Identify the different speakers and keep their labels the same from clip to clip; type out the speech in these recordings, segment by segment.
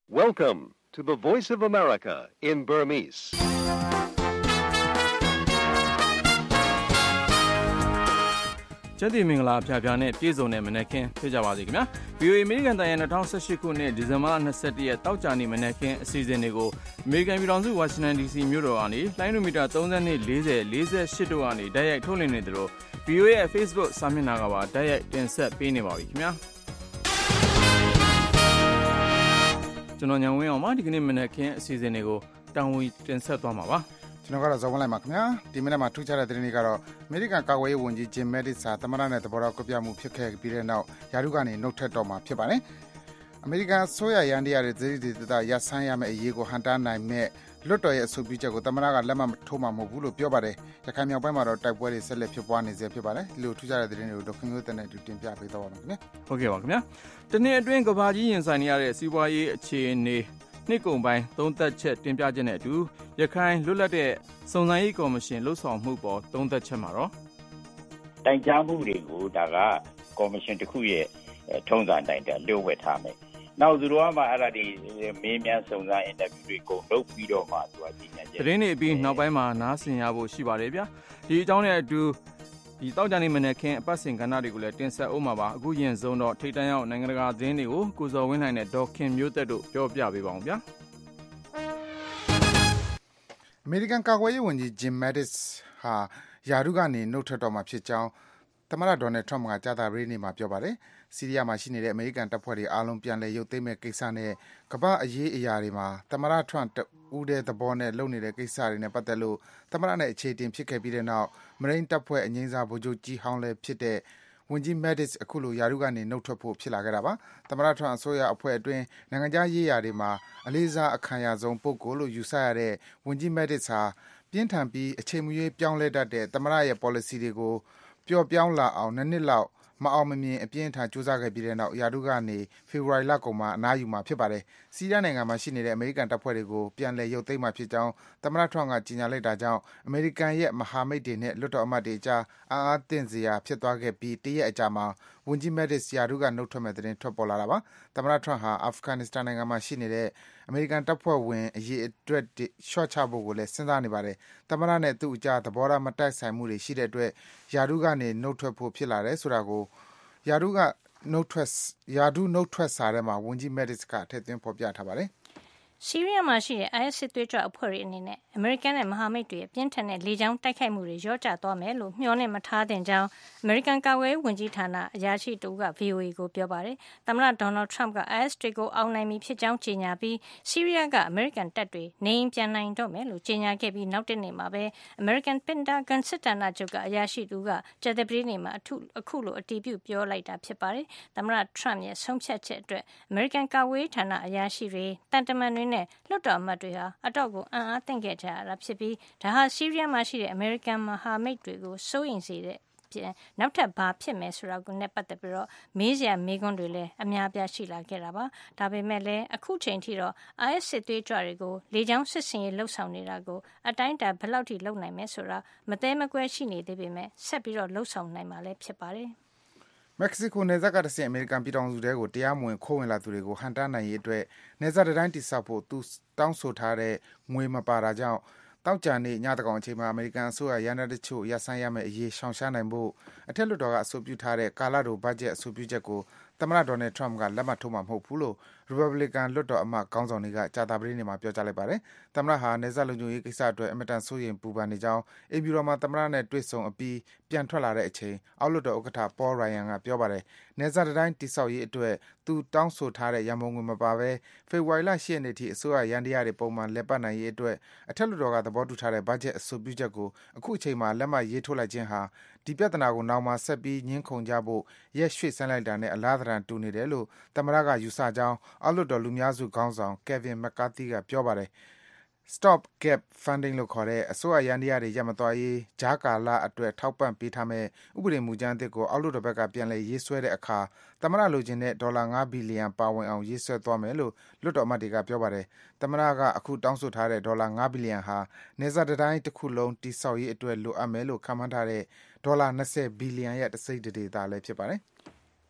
Speaker 1: Welcome to the Voice of America in Burmese.
Speaker 2: ။ကျက်တီမင်္ဂလာဖျားဖျားနဲ့ပြည်စုံတဲ့မနက်ခင်းဖြစ်ကြပါစေခင်ဗျာ။ VOA အမေရိကန်တိုင်းရဲ့2018ခုနှစ်ဒီဇင်ဘာလ21ရက်တောက်ကြနေ့မနက်ခင်းအစီအစဉ်တွေကိုအမေရိကန်ပြည်ထောင်စုဝါရှင်တန် DC မြို့တော်ကနေလိုင်းနိုမီတာ30နဲ့40 48တို့ကနေတိုက်ရိုက်ထုတ်လွှင့်နေတယ်လို့ VOA ရဲ့ Facebook စာမျက်နှာကပါတိုက်ရိုက်တင်ဆက်ပေးနေပါပြီခင်ဗျာ။ကျွန်တော်ညံဝင်းအောင်ပါဒီကနေ့မနက်ခင်းအစီအစဉ်တွေကိုတာဝန်တင်ဆက်သွားမှာပါ။
Speaker 3: ကျွန်တော်ကတော့ဇော်ဝင်းလိုက်ပါခင်ဗျာဒီမိနစ်မှာထူးခြားတဲ့သတင်းတွေကတော့အမေရိကန်ကာကွယ်ရေးဝန်ကြီးဂျင်မက်ဒစ်စာသမရနဲ့သဘောထားကွဲပြားမှုဖြစ်ခဲ့ပြီးတဲ့နောက်ယာရုကနေနှုတ်ထွက်တော့မှာဖြစ်ပါတယ်အမေရိကန်ဆိုရရန်တရားတွေသတိတရဆန်းရမယ့်အရေးကိုဟန်တာနိုင်မဲ့လွတ်တော်ရဲ့အဆိုပြုချက်ကိုသမရကလက်မှတ်ထိုးမှာမဟုတ်ဘူးလို့ပြောပါတယ်ရခိုင်မြောက်ပိုင်းမှာတော့တိုက်ပွဲတွေဆက်လက်ဖြစ်ပွားနေဆဲဖြစ်ပါတယ်ဒီလိုထူးခြားတဲ့သတင်းတွေကိုဒေါက်ခင်မျိုးတဲ့နဲ့တူတင်ပြပေးသွားပါမယ်ခင်ဗျာ
Speaker 2: ဟုတ်ကဲ့ပါခင်ဗျာတနေ့အတွင်းကဘာကြီးရင်ဆိုင်နေရတဲ့စီးပွားရေးအခြေအနေနှစ်ကုန်ပိုင်းသုံးသက်ချက်တင်ပြချက်နဲ့အတူရခိုင်လွတ်လပ်တဲ့စုံစမ်းရေးကော်မရှင်လှုပ်ဆောင်မှုပေါ်သုံးသက်ချက်မှာတော့
Speaker 4: တိုင်ကြားမှုတွေကိုဒါကကော်မရှင်တစ်ခုရဲ့ထုံးစံတိုင်းတလျှို့ဝှက်ထားမယ်။နောက်သူတို့ကမှအဲ့ဒါဒီမေးမြန်းစုံစမ်းအင်တာဗျူးတွေကိုလုပ်ပြီးတော့မှသူကကြီးညာချက်
Speaker 2: သတင်းတွေအပြီးနောက်ပိုင်းမှာနားဆင်ရဖို့ရှိပါတယ်ဗျာ။ဒီအကြောင်းနဲ့အတူဒီတောက်ကြနေမနေ့ခင်အပတ်စဉ်ကဏ္ဍတွေကိုလည်းတင်ဆက်အောင်ပါပါအခုရင်ဆုံးတော့ထိတ်တန့်ရောက်နိုင်ငံတကာသတင်းတွေကိုကိုစော်ဝင်းနိုင်နဲ့ဒေါက်ခင်မျိုးသက်တို့ပြောပြပေးပါအောင်ဗျာ
Speaker 3: အမေရိကန်ကာကွယ်ရေးဝန်ကြီးဂျင်မက်ဒစ်ဟာယာရုကနေနှုတ်ထွက်တော့မှာဖြစ်ကြောင်းသမ္မတဒေါ်နယ်ထရမ့်ကကြာသပတေးနေ့မှာပြောပါတယ်စီးရီးယားမှာရှိနေတဲ့အမေရိကန်တပ်ဖွဲ့တွေအားလုံးပြန်လည်ရုပ်သိမ်းမဲ့ကိစ္စနဲ့ကမ္ဘာအရေးအရာတွေမှာသမ္မတထရမ့်ဦးတဲ့သဘောနဲ့လုပ်နေတဲ့ကိစ္စတွေနဲ့ပတ်သက်လို့သမ္မတနဲ့အခြေတင်ဖြစ်ခဲ့ပြီးတဲ့နောက်မရိန်းတပ်ဖွဲ့အငြိမ်းစားဗိုလ်ချုပ်ကြီးဟောင်းလည်းဖြစ်တဲ့ဝန်ကြီးမက်ဒစ်အခုလိုယာရုကနေနှုတ်ထွက်ဖို့ဖြစ်လာခဲ့တာပါသမ္မတထရမ့်အစိုးရအဖွဲ့အတွင်းနိုင်ငံခြားရေးရာတွေမှာအလေးစားအခံရဆုံးပုဂ္ဂိုလ်လို့ယူဆရတဲ့ဝန်ကြီးမက်ဒစ်ဟာပြင်းထန်ပြီးအချိန်မရွေးပြောင်းလဲတတ်တဲ့သမ္မတရဲ့ policy တွေကိုပျော့ပြောင်းလာအောင်2နှစ်လောက်မအောင်မမြင်အပြင်းထန်စူးစမ်းခဲ့ပြီးတဲ့နောက်ယာရုကနေဖေဖော်ဝါရီလကုန်မှာအနားယူမှာဖြစ်ပါတယ်။စီးရီးယားနိုင်ငံမှာရှိနေတဲ့အမေရိကန်တပ်ဖွဲ့တွေကိုပြန်လည်ရုပ်သိမ်းမှာဖြစ်ကြောင်းသမ္မတထရမ့်ကကြေညာလိုက်တာကြောင့်အမေရိကန်ရဲ့မဟာမိတ်တွေနဲ့လွှတ်တော်အမတ်တွေအကြားအားသင့်စရာဖြစ်သွားခဲ့ပြီးတရက်အကြာမှာဝန်ကြီးမက်ဒစ်ယာရုကနှုတ်ထွက်မဲ့သတင်းထွက်ပေါ်လာတာပါ။သမ္မတထရမ့်ဟာအာဖဂန်နစ္စတန်နိုင်ငံမှာရှိနေတဲ့အမေရိကန်တပ်ဖွဲ့ဝင်အရေးအတွက်ရှော့ချဖို့ကိုလည်းစဉ်းစားနေပါတယ်။သမ္မတနဲ့သူ့အကြားသဘောထားမတိုက်ဆိုင်မှုတွေရှိတဲ့အတွက်ယာရုကနေနှုတ်ထွက်ဖို့ဖြစ်လာတယ်ဆိုတာကိုယာရုနှုတ်ထွက်စာထဲမှာဝန်ကြီးမက်ဒစ်ကထည့်သွင်းဖော်ပြထားပါတယ်
Speaker 5: ဆီးရီးယားမှာရှိတဲ့ IS စစ်သွေးကြွအဖွဲ့တွေအနေနဲ့အမေရိကန်နဲ့မဟာမိတ်တွေရဲ့ပြင်းထန်တဲ့လေကြောင်းတိုက်ခိုက်မှုတွေလျော့ကျသွားမယ်လို့မျှော်လင့်မထားသင့်ကြောင်းအမေရိကန်ကာကွယ်ရေးဝန်ကြီးဌာနအရာရှိတူက VOA ကိုပြောပါတယ်။သမ္မတဒေါ်နယ်ထရမ့်က IS တွေကိုအောင်နိုင်ပြီဖြစ်ကြောင်းကြေညာပြီးဆီးရီးယားကအမေရိကန်တပ်တွေနေအိမ်ပြန်နိုင်တော့မယ်လို့ကြေညာခဲ့ပြီးနောက်တစ်နေ့မှာပဲအမေရိကန်ပင်တာဂွန်စစ်ဌာနချုပ်ကအရာရှိတူကကြာသပတေးနေ့မှာအခုလိုအတည်ပြုပြောလိုက်တာဖြစ်ပါတယ်။သမ္မတထရမ့်ရဲ့ဆုံးဖြတ်ချက်အတွက်အမေရိကန်ကာကွယ်ရေးဌာနအရာရှိတွေတန်တမန်တွေနဲ့လွှတ်တော်အမတ်တွေဟာအတော့ကိုအံ့အားသင့်ခဲ့ကြရတာဖြစ်ပြီးဒါဟာဆီးရီးယားမှာရှိတဲ့အမေရိကန်မဟာမိတ်တွေကိုစိုးရိမ်စေတဲ့နောက်ထပ်ဘာဖြစ်မယ်ဆိုတာကိုနဲ့ပတ်သက်ပြီးတော့မေးစရာမေးခွန်းတွေလည်းအများပြားရှိလာခဲ့တာပါဒါပေမဲ့လည်းအခုချိန်ထိတော့ IS စစ်သွေးကြွတွေကိုလေကြောင်းစစ်ဆင်ရေးလှုပ်ဆောင်နေတာကိုအတိုင်းအတာဘယ်လောက်ထိလုပ်နိုင်မယ်ဆိုတာမသေးမကွဲရှိနေသေးပေမဲ့ဆက်ပြီးတော့လှုပ်ဆောင်နိုင်မှာလည်းဖြစ်ပါတယ်
Speaker 3: မက္ကဆီကိုနယ်စပ်ကတဆင့်အမေရိကန်ပြည်ထောင်စုတဲကိုတရားမဝင်ခိုးဝင်လာသူတွေကိုဟန်တာနိုင်ရေးအတွက်နယ်စပ်တိုင်းတိစောက်ဖို့သူတောင်းဆိုထားတဲ့ငွေမပါတာကြောင့်တောက်ကြနေညတကောင်အချိန်မှာအမေရိကန်အစိုးရရန်တချို့ရပ်ဆိုင်းရမယ့်အရေးရှောင်ရှားနိုင်ဖို့အထက်လွှတ်တော်ကအဆိုပြုထားတဲ့ကာလတိုဘတ်ဂျက်အဆိုပြုချက်ကိုသမ္မတဒေါ်နယ်ထရမ့်ကလက်မှတ်ထိုးမှာမဟုတ်ဘူးလို့ Republican လွှတ်တော်အမတ်ခေါင်းဆောင်တွေကကြာသပတေးနေ့မှာပြောကြားလိုက်ပါတယ်။သမ္မတဟာနယ်စပ်လုံခြုံရေးကိစ္စအတွက်အမတန်စိုးရိမ်ပူပန်နေကြောင်းအိမ်ဖြူတော်မှာသမ္မတနဲ့တွေ့ဆုံအပြီးပြန်ထွက်လာတဲ့အချိန်အောက်လွှတ်တော်ဥက္ကဋ္ဌ Paul Ryan ကပြောပါတယ်။နယ်စပ်တိုင်းတိစောက်ရေးအတွက်သူတောင်းဆိုထားတဲ့ရန်ပုံငွေမပါဘဲဖေဖော်ဝါရီလ10ရက်နေ့ထိအစိုးရရန်တရားတွေပုံမှန်လည်ပတ်နိုင်ရေးအတွက်အထက်လွှတ်တော်ကသဘောတူထားတဲ့ဘတ်ဂျက်အဆိုပြုချက်ကိုအခုအချိန်မှာလက်မှတ်ရေးထိုးလိုက်ခြင်းဟာဒီပြဿနာကိုနောက်မှာဆက်ပြီးငင်းခုန်ကြဖို့ရက်ရွှေ့ဆိုင်းလိုက်တာနဲ့အလားသဏ္ဍာန်တူနေတယ်လို့သမ္မတကယူဆကြောင်းအောက်လွှတ်တော်လူများစုခေါင်းဆောင် Kevin McCarthy ကပြောပါတယ်။ Stop Gap Funding လို့ခေါ်တဲ့အစိုးရရန်တရားတွေရပ်မသွားရေးကြားကာလအတွက်ထောက်ပံ့ပေးထားမဲ့ဥပဒေမူကြမ်းအသစ်ကိုအောက်လွှတ်တော်ဘက်ကပြန်လည်ရေးဆွဲတဲ့အခါသမ္မတလိုချင်တဲ့ဒေါ်လာ9ဘီလီယံပါဝင်အောင်ရေးဆွဲသွားမယ်လို့လွှတ်တော်အမတ်တွေကပြောပါတယ်။သမ္မတကအခုတောင်းဆိုထားတဲ့ဒေါ်လာ9ဘီလီယံဟာနယ်စပ်တိုင်းတစ်ခုလုံးတိစောက်ရေးအတွက်လိုအပ်မယ်လို့ခန့်မှန်းထားတဲ့ဒေါ်လာ20ဘီလီယံရဲ့တစိမ့်တဒေသလည်းဖြစ်ပါတယ်။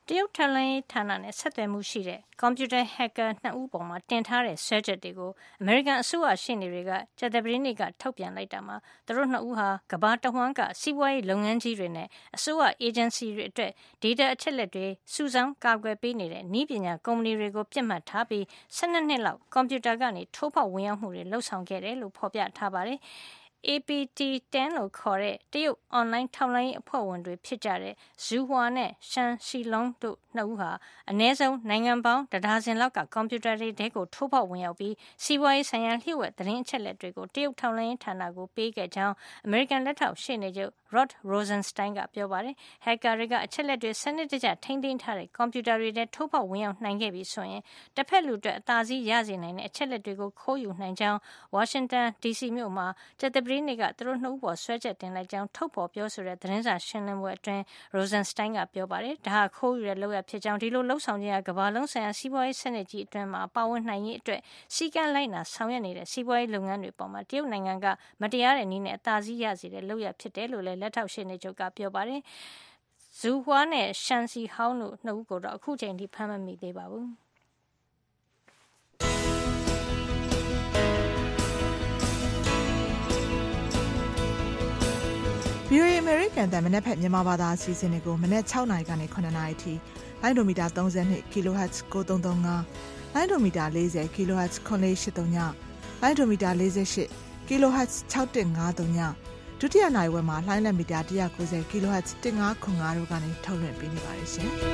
Speaker 5: တရုတ်ထောက်လှမ်းရေးဌာနနဲ့ဆက်သွယ်မှုရှိတဲ့ကွန်ပျူတာဟက်ကာ2ဦးပေါ်မှာတင်ထားတဲ့ဆွဲချက်တွေကိုအမေရိကန်အစိုးရရှေ့နေတွေကကြာသပတေးနေ့ကထုတ်ပြန်လိုက်တာမှာသူတို့2ဦးဟာကမ္ဘာတဝန်းကစီးပွားရေးလုပ်ငန်းကြီးတွေနဲ့အစိုးရအေဂျင်စီတွေအတွက်ဒေတာအချက်လက်တွေစုဆောင်းကာကွယ်ပေးနေတဲ့နည်းပညာကုမ္ပဏီတွေကိုပြစ်မှတ်ထားပြီး12နှစ်လောက်ကွန်ပျူတာကနေထိုးဖောက်ဝင်ရောက်မှုတွေလှုပ်ဆောင်ခဲ့တယ်လို့ဖော်ပြထားပါတယ်။ APT10 လို့ခေါ်တဲ့တရုတ်အွန်လိုင်းထောက်လှမ်းရေးအဖွဲ့ဝင်တွေဖြစ်ကြတဲ့ဇူဟွာနဲ့ရှန်ရှီလုံတို့2ဦးဟာအ ਨੇ ဆုံးနိုင်ငံပေါင်းတဒါဇင်လောက်ကကွန်ပျူတာတွေထဲကိုထိုးဖောက်ဝင်ရောက်ပြီးစီးပွားရေးဆိုင်ရာလျှို့ဝှက်သတင်းအချက်လက်တွေကိုတရုတ်ထောက်လှမ်းရေးဌာနကိုပေးခဲ့ကြောင်းအမေရိကန်လက်ထောက်ရှေ့နေချုပ် Rod Rosenstein ကပြောပါတယ်။ ဟက်ကာတွေကအချက်လက်တွေစနစ်တကျထိန်းသိမ်းထားတဲ့ကွန်ပျူတာတွေထဲထိုးဖောက်ဝင်ရောက်နိုင်ခဲ့ပြီဆိုရင်တစ်ဖက်လူအတွက်အသာစီးရစေနိုင်တဲ့အချက်လက်တွေကိုခိုးယူနိုင်ကြောင်းဝါရှင်တန် DC မြို့မှာကြာသပတေးနေ့ကသူတို့2ဦးပေါ်ဆွဲချက်တင်လိုက်ကြောင်းထုတ်ဖော်ပြောဆိုတဲ့သတင်းစာရှင်းလင်းပွဲအတွင်း Rosenstein ကပြောပါတယ်။ဒါဟာခိုးယူတဲ့လုပ်ရဖြစ်ကြောင်းဒီလိုလှုပ်ဆောင်ခြင်းဟာကမ္ဘာလုံးဆိုင်ရာစီးပွားရေးစနစ်ကြီးအတွင်းမှာပါဝင်နိုင်ရေးအတွက်စီကံလိုက်နာဆောင်ရွက်နေတဲ့စီးပွားရေးလုပ်ငန်းတွေပေါ်မှာတရုတ်နိုင်ငံကမတရားတဲ့နည်းနဲ့အသာစီးရစေတဲ့လုပ်ရဖြစ်တယ်လို့လည်းလက်ထောက်ရှေ့နေချုပ်ကပြောပါတယ်။ဇူဟွာနဲ့ရှန်စီဟောင်းတို့2ဦးကိုတော့အခုချိန်ထိဖမ်းမမိသေးပါဘူး။
Speaker 6: VOA American တန်မနက်ဖက်မြန်မာဘာသာအစီအစဉ်တွေကိုမနက်6နာရီကနေ9နာရီထိလိုင်းဒိုမီတာ32 kHz 9335လိုင်းဒိုမီတာ40 kHz 9839လိုင်းဒိုမီတာ48 kHz 6153ဒုတိယနိုင်ဝက်မှာလိုင်းလက်မီတာ190 kHz 1505တို့ကနေထုတ်လွှင့်ပေးနေပါတယ်ရှင်။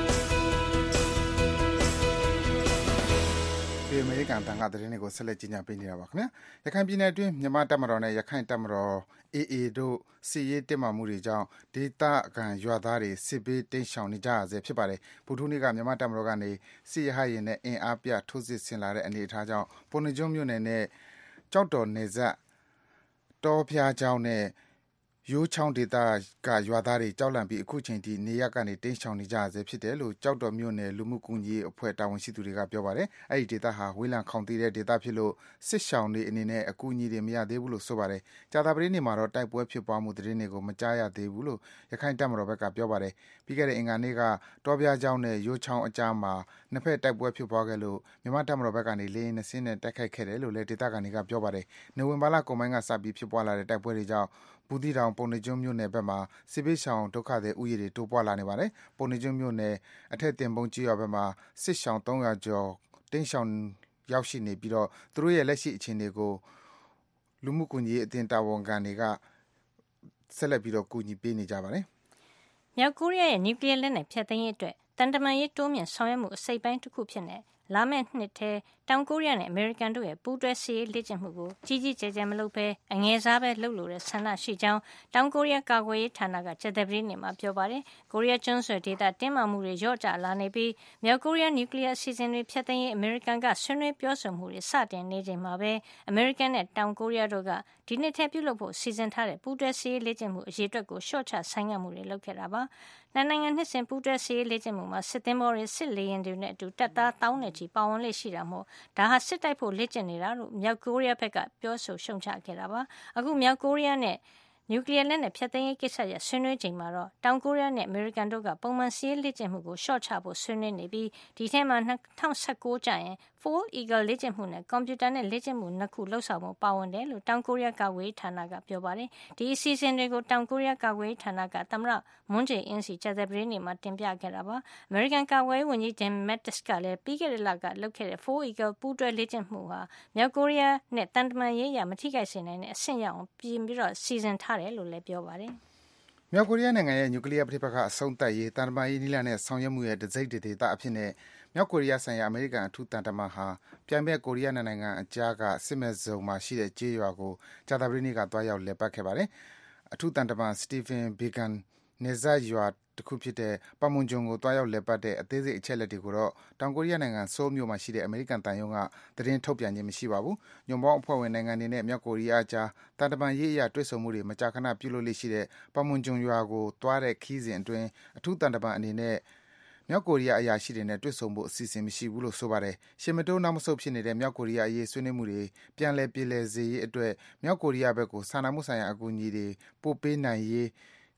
Speaker 3: ဒီအမေရိကန်တန်ခါသတင်းတွေကိုဆက်လက်ကြီးညာပေးနေတာပါခင်ဗျာရခိုင်ပြည်နယ်အတွင်းမြန်မာတပ်မတော်နဲ့ရခိုင်တပ်မတော် AA တို့စစ်ရေးတင်းမာမှုတွေကြောင့်ဒေသခံရွာသားတွေစစ်ဘေးတိမ်းရှောင်နေကြရဆဲဖြစ်ပါတယ်ဗုဒ္ဓဟူးနေ့ကမြန်မာတပ်မတော်ကနေစစ်ရဟရင်နဲ့အင်အားပြထိုးစစ်ဆင်လာတဲ့အနေအထားကြောင့်ပုဏ္ဏားကျွန်းမြို့နယ်နဲ့ကြောက်တော်နယ်စပ်တောဖျားကျောင်းနဲ့ရိုးချောင်းဒေသကရွာသားတွေကြောက်လန့်ပြီးအခုချိန်ထိနေရပ်ကနေတိမ်းရှောင်နေကြရဆဲဖြစ်တယ်လို့ကြောက်တော်မြို့နယ်လူမှုကူညီရေးအဖွဲ့တာဝန်ရှိသူတွေကပြောပါတယ်။အဲဒီဒေသဟာဝေးလံခေါင်သီတဲ့ဒေသဖြစ်လို့စစ်ရှောင်တွေအနေနဲ့အကူအညီတွေမရသေးဘူးလို့ဆိုပါတယ်။ကြာသပတေးနေ့မှာတော့တိုက်ပွဲဖြစ်ပွားမှုသတင်းတွေကိုမကြားရသေးဘူးလို့ရခိုင်တပ်မတော်ဘက်ကပြောပါတယ်။ပြီးခဲ့တဲ့အင်္ဂါနေ့ကတောပြားကျောင်းနဲ့ရိုးချောင်းအကြားမှာနှစ်ဖက်တိုက်ပွဲဖြစ်ပွားခဲ့လို့မြန်မာတပ်မတော်ဘက်ကနေလေယာဉ်နှစ်စင်းနဲ့တိုက်ခိုက်ခဲ့တယ်လို့လည်းဒေသခံတွေကပြောပါတယ်။နိုဝင်ဘာလကုန်ပိုင်းကစပြီးဖြစ်ပွားလာတဲ့တိုက်ပွဲတွေကြောင့်ဘူးသီးတောင်ပုဏ္ဏားကျွန်းမြို့နယ်ဘက်မှာစစ်ဘေးရှောင်ဒုက္ခသည်ဥယျာဉ်တွေတိုးပွားလာနေပါတယ်။ပုဏ္ဏားကျွန်းမြို့နယ်အထက်တင်ပုန်းကြီးရွာဘက်မှာစစ်ရှောင်300ကျော်တိမ်းရှောင်ရောက်ရှိနေပြီးတော့သူတို့ရဲ့လက်ရှိအခြေအနေကိုလူမှုကူညီရေးအသင်းတာဝန်ခံတွေကဆက်လက်ပြီးတော့ကူညီပေးနေကြပါတယ်
Speaker 5: ။မြောက်ကိုရီးယားရဲ့နျူကလ িয়ার လက်နက်ဖျက်သိမ်းရေးအတွက်တန်တမာရေးတိုးမြင့်ဆောင်ရွက်မှုအစိပ်ပိုင်းတစ်ခုဖြစ်နေလာမယ့်နှစ်ထဲတောင်ကိုရီးယားနဲ့အမေရိကန်တို့ရဲ့ပူးတွဲစစ်ရေးလေ့ကျင့်မှုကိုကြီးကြီးကျယ်ကျယ်မလုပ်ဘဲအငယ်စားပဲလုပ်လို့တဲ့ဆန္ဒရှိကြောင်းတောင်ကိုရီးယားကာကွယ်ရေးဌာနကကြာသပတေးနေ့မှာပြောပါတယ်။ကိုရီးယားကျွန်းဆွယ်ဒေသတင်းမာမှုတွေလျော့ကျလာနေပြီးမြောက်ကိုရီးယားနျူကလ িয়ার အစီအစဉ်တွေဖျက်သိမ်းရေးအမေရိကန်ကဆွေးနွေးပြောဆိုမှုတွေစတင်နေချိန်မှာပဲအမေရိကန်နဲ့တောင်ကိုရီးယားတို့ကဒီနှစ်ထဲပြုလုပ်ဖို့စီစဉ်ထားတဲ့ပူးတွဲစစ်ရေးလေ့ကျင့်မှုအရေးအတွက်ကိုလျှော့ချဆိုင်ငံ့မှုတွေလုပ်ခဲ့တာပါ။နိုင်ငံနှစ်စဉ်ပူးတွဲစစ်ရေးလေ့ကျင့်မှုမှာစစ်သင်္ဘောတွေစစ်လေယာဉ်တွေနဲ့အတူတပ်သားတောင်းနဲ့ချီပါဝင်လေ့ရှိတာမို့ဒါဟာစစ်တိုက်ဖို့လေ့ကျင့်နေတာလို့မြောက်ကိုရီးယားဘက်ကပြောဆိုရှုံချခဲ့တာပါအခုမြောက်ကိုရီးယားနဲ့နျူကလ িয়ার လက်နက်ဖျက်သိမ်းရေးကိစ္စရဆွေးနွေးချိန်မှာတော့တောင်ကိုရီးယားနဲ့အမေရိကန်တို့ကပုံမှန်စစ်ရေးလေ့ကျင့်မှုကိုရှော့ချဖို့ဆွေးနွေးနေပြီးဒီထဲမှာ2019ကျရင် Fall Eagle လေ့ကျင့်မှုနဲ့ကွန်ပျူတာနဲ့လေ့ကျင့်မှု2ခုလှုပ်ဆောင်မှုပါဝင်တယ်လို့တောင်ကိုရီးယားကာကွယ်ရေးဌာနကပြောပါတယ်ဒီအစီအစဉ်တွေကိုတောင်ကိုရီးယားကာကွယ်ရေးဌာနကသမ္မတမွန်းဂျေအင်းစီကြာသပတေးနေ့မှာတင်ပြခဲ့တာပါအမေရိကန်ကာကွယ်ရေးဝန်ကြီး Jim Mattis ကလည်းပြီးခဲ့တဲ့လကလုပ်ခဲ့တဲ့ Fall Eagle ပူးတွဲလေ့ကျင့်မှုဟာမြောက်ကိုရီးယားနဲ့တန်တမာရေးရမထိခိုက်စေနိုင်တဲ့အဆင့်ရောက်အောင်ပြင်ပြီးတော့စီစဉ်ထားတယ်လို့လည်းပြောပါတယ်
Speaker 3: မြောက်ကိုရီးယားနိုင်ငံရဲ့နျူကလ িয়ার ပဋိပက္ခအဆုံးသတ်ရေးတန်တမာရေးနည်းလမ်းနဲ့ဆောင်ရွက်မှုရဲ့တစိမ့်ဒေသအဖြစ်နဲ့မြောက်ကိုရီးယားဆိုင်ရာအမေရိကန်အထူးတန်တမန်ဟာပြိုင်ဘက်ကိုရီးယားနိုင်ငံအကြားကစစ်မဲ့ဇုံမှာရှိတဲ့ကျေးရွာကိုကြာသပတေးနေ့ကတွားရောက်လည်ပတ်ခဲ့ပါတယ်။အထူးတန်တမန် Stephen Biegun နယ်စပ်ရွာတစ်ခုဖြစ်တဲ့ပမွန်ဂျုံကိုတွားရောက်လည်ပတ်တဲ့အသေးစိတ်အချက်အလက်တွေကိုတော့တောင်ကိုရီးယားနိုင်ငံဆိုးလ်မြို့မှာရှိတဲ့အမေရိကန်တန်ယုံကသတင်းထုတ်ပြန်ခြင်းမရှိပါဘူး။ညွန်ပေါင်းအဖွဲ့ဝင်နိုင်ငံတွေနဲ့မြောက်ကိုရီးယားအကြားတန်တမန်ရေးအရာတွေ့ဆုံမှုတွေမကြာခဏပြုလုပ်လေ့ရှိတဲ့ပမွန်ဂျုံရွာကိုတွားတဲ့ခီးစဉ်အတွင်းအထူးတန်တမန်အနေနဲ့မြောက်ကိုရီးယားအရာရှိတွေနဲ့တွေ့ဆုံဖို့အစီအစဉ်မရှိဘူးလို့ဆိုပါတယ်။ရှေ့မတိုးနောက်မဆုတ်ဖြစ်နေတဲ့မြောက်ကိုရီးယားအရေးဆွေးနွေးမှုတွေပြန်လည်ပြေလည်စေရေးအတွက်မြောက်ကိုရီးယားဘက်ကိုစာနာမှုဆိုင်ရာအကူအညီတွေပို့ပေးနိုင်ရေး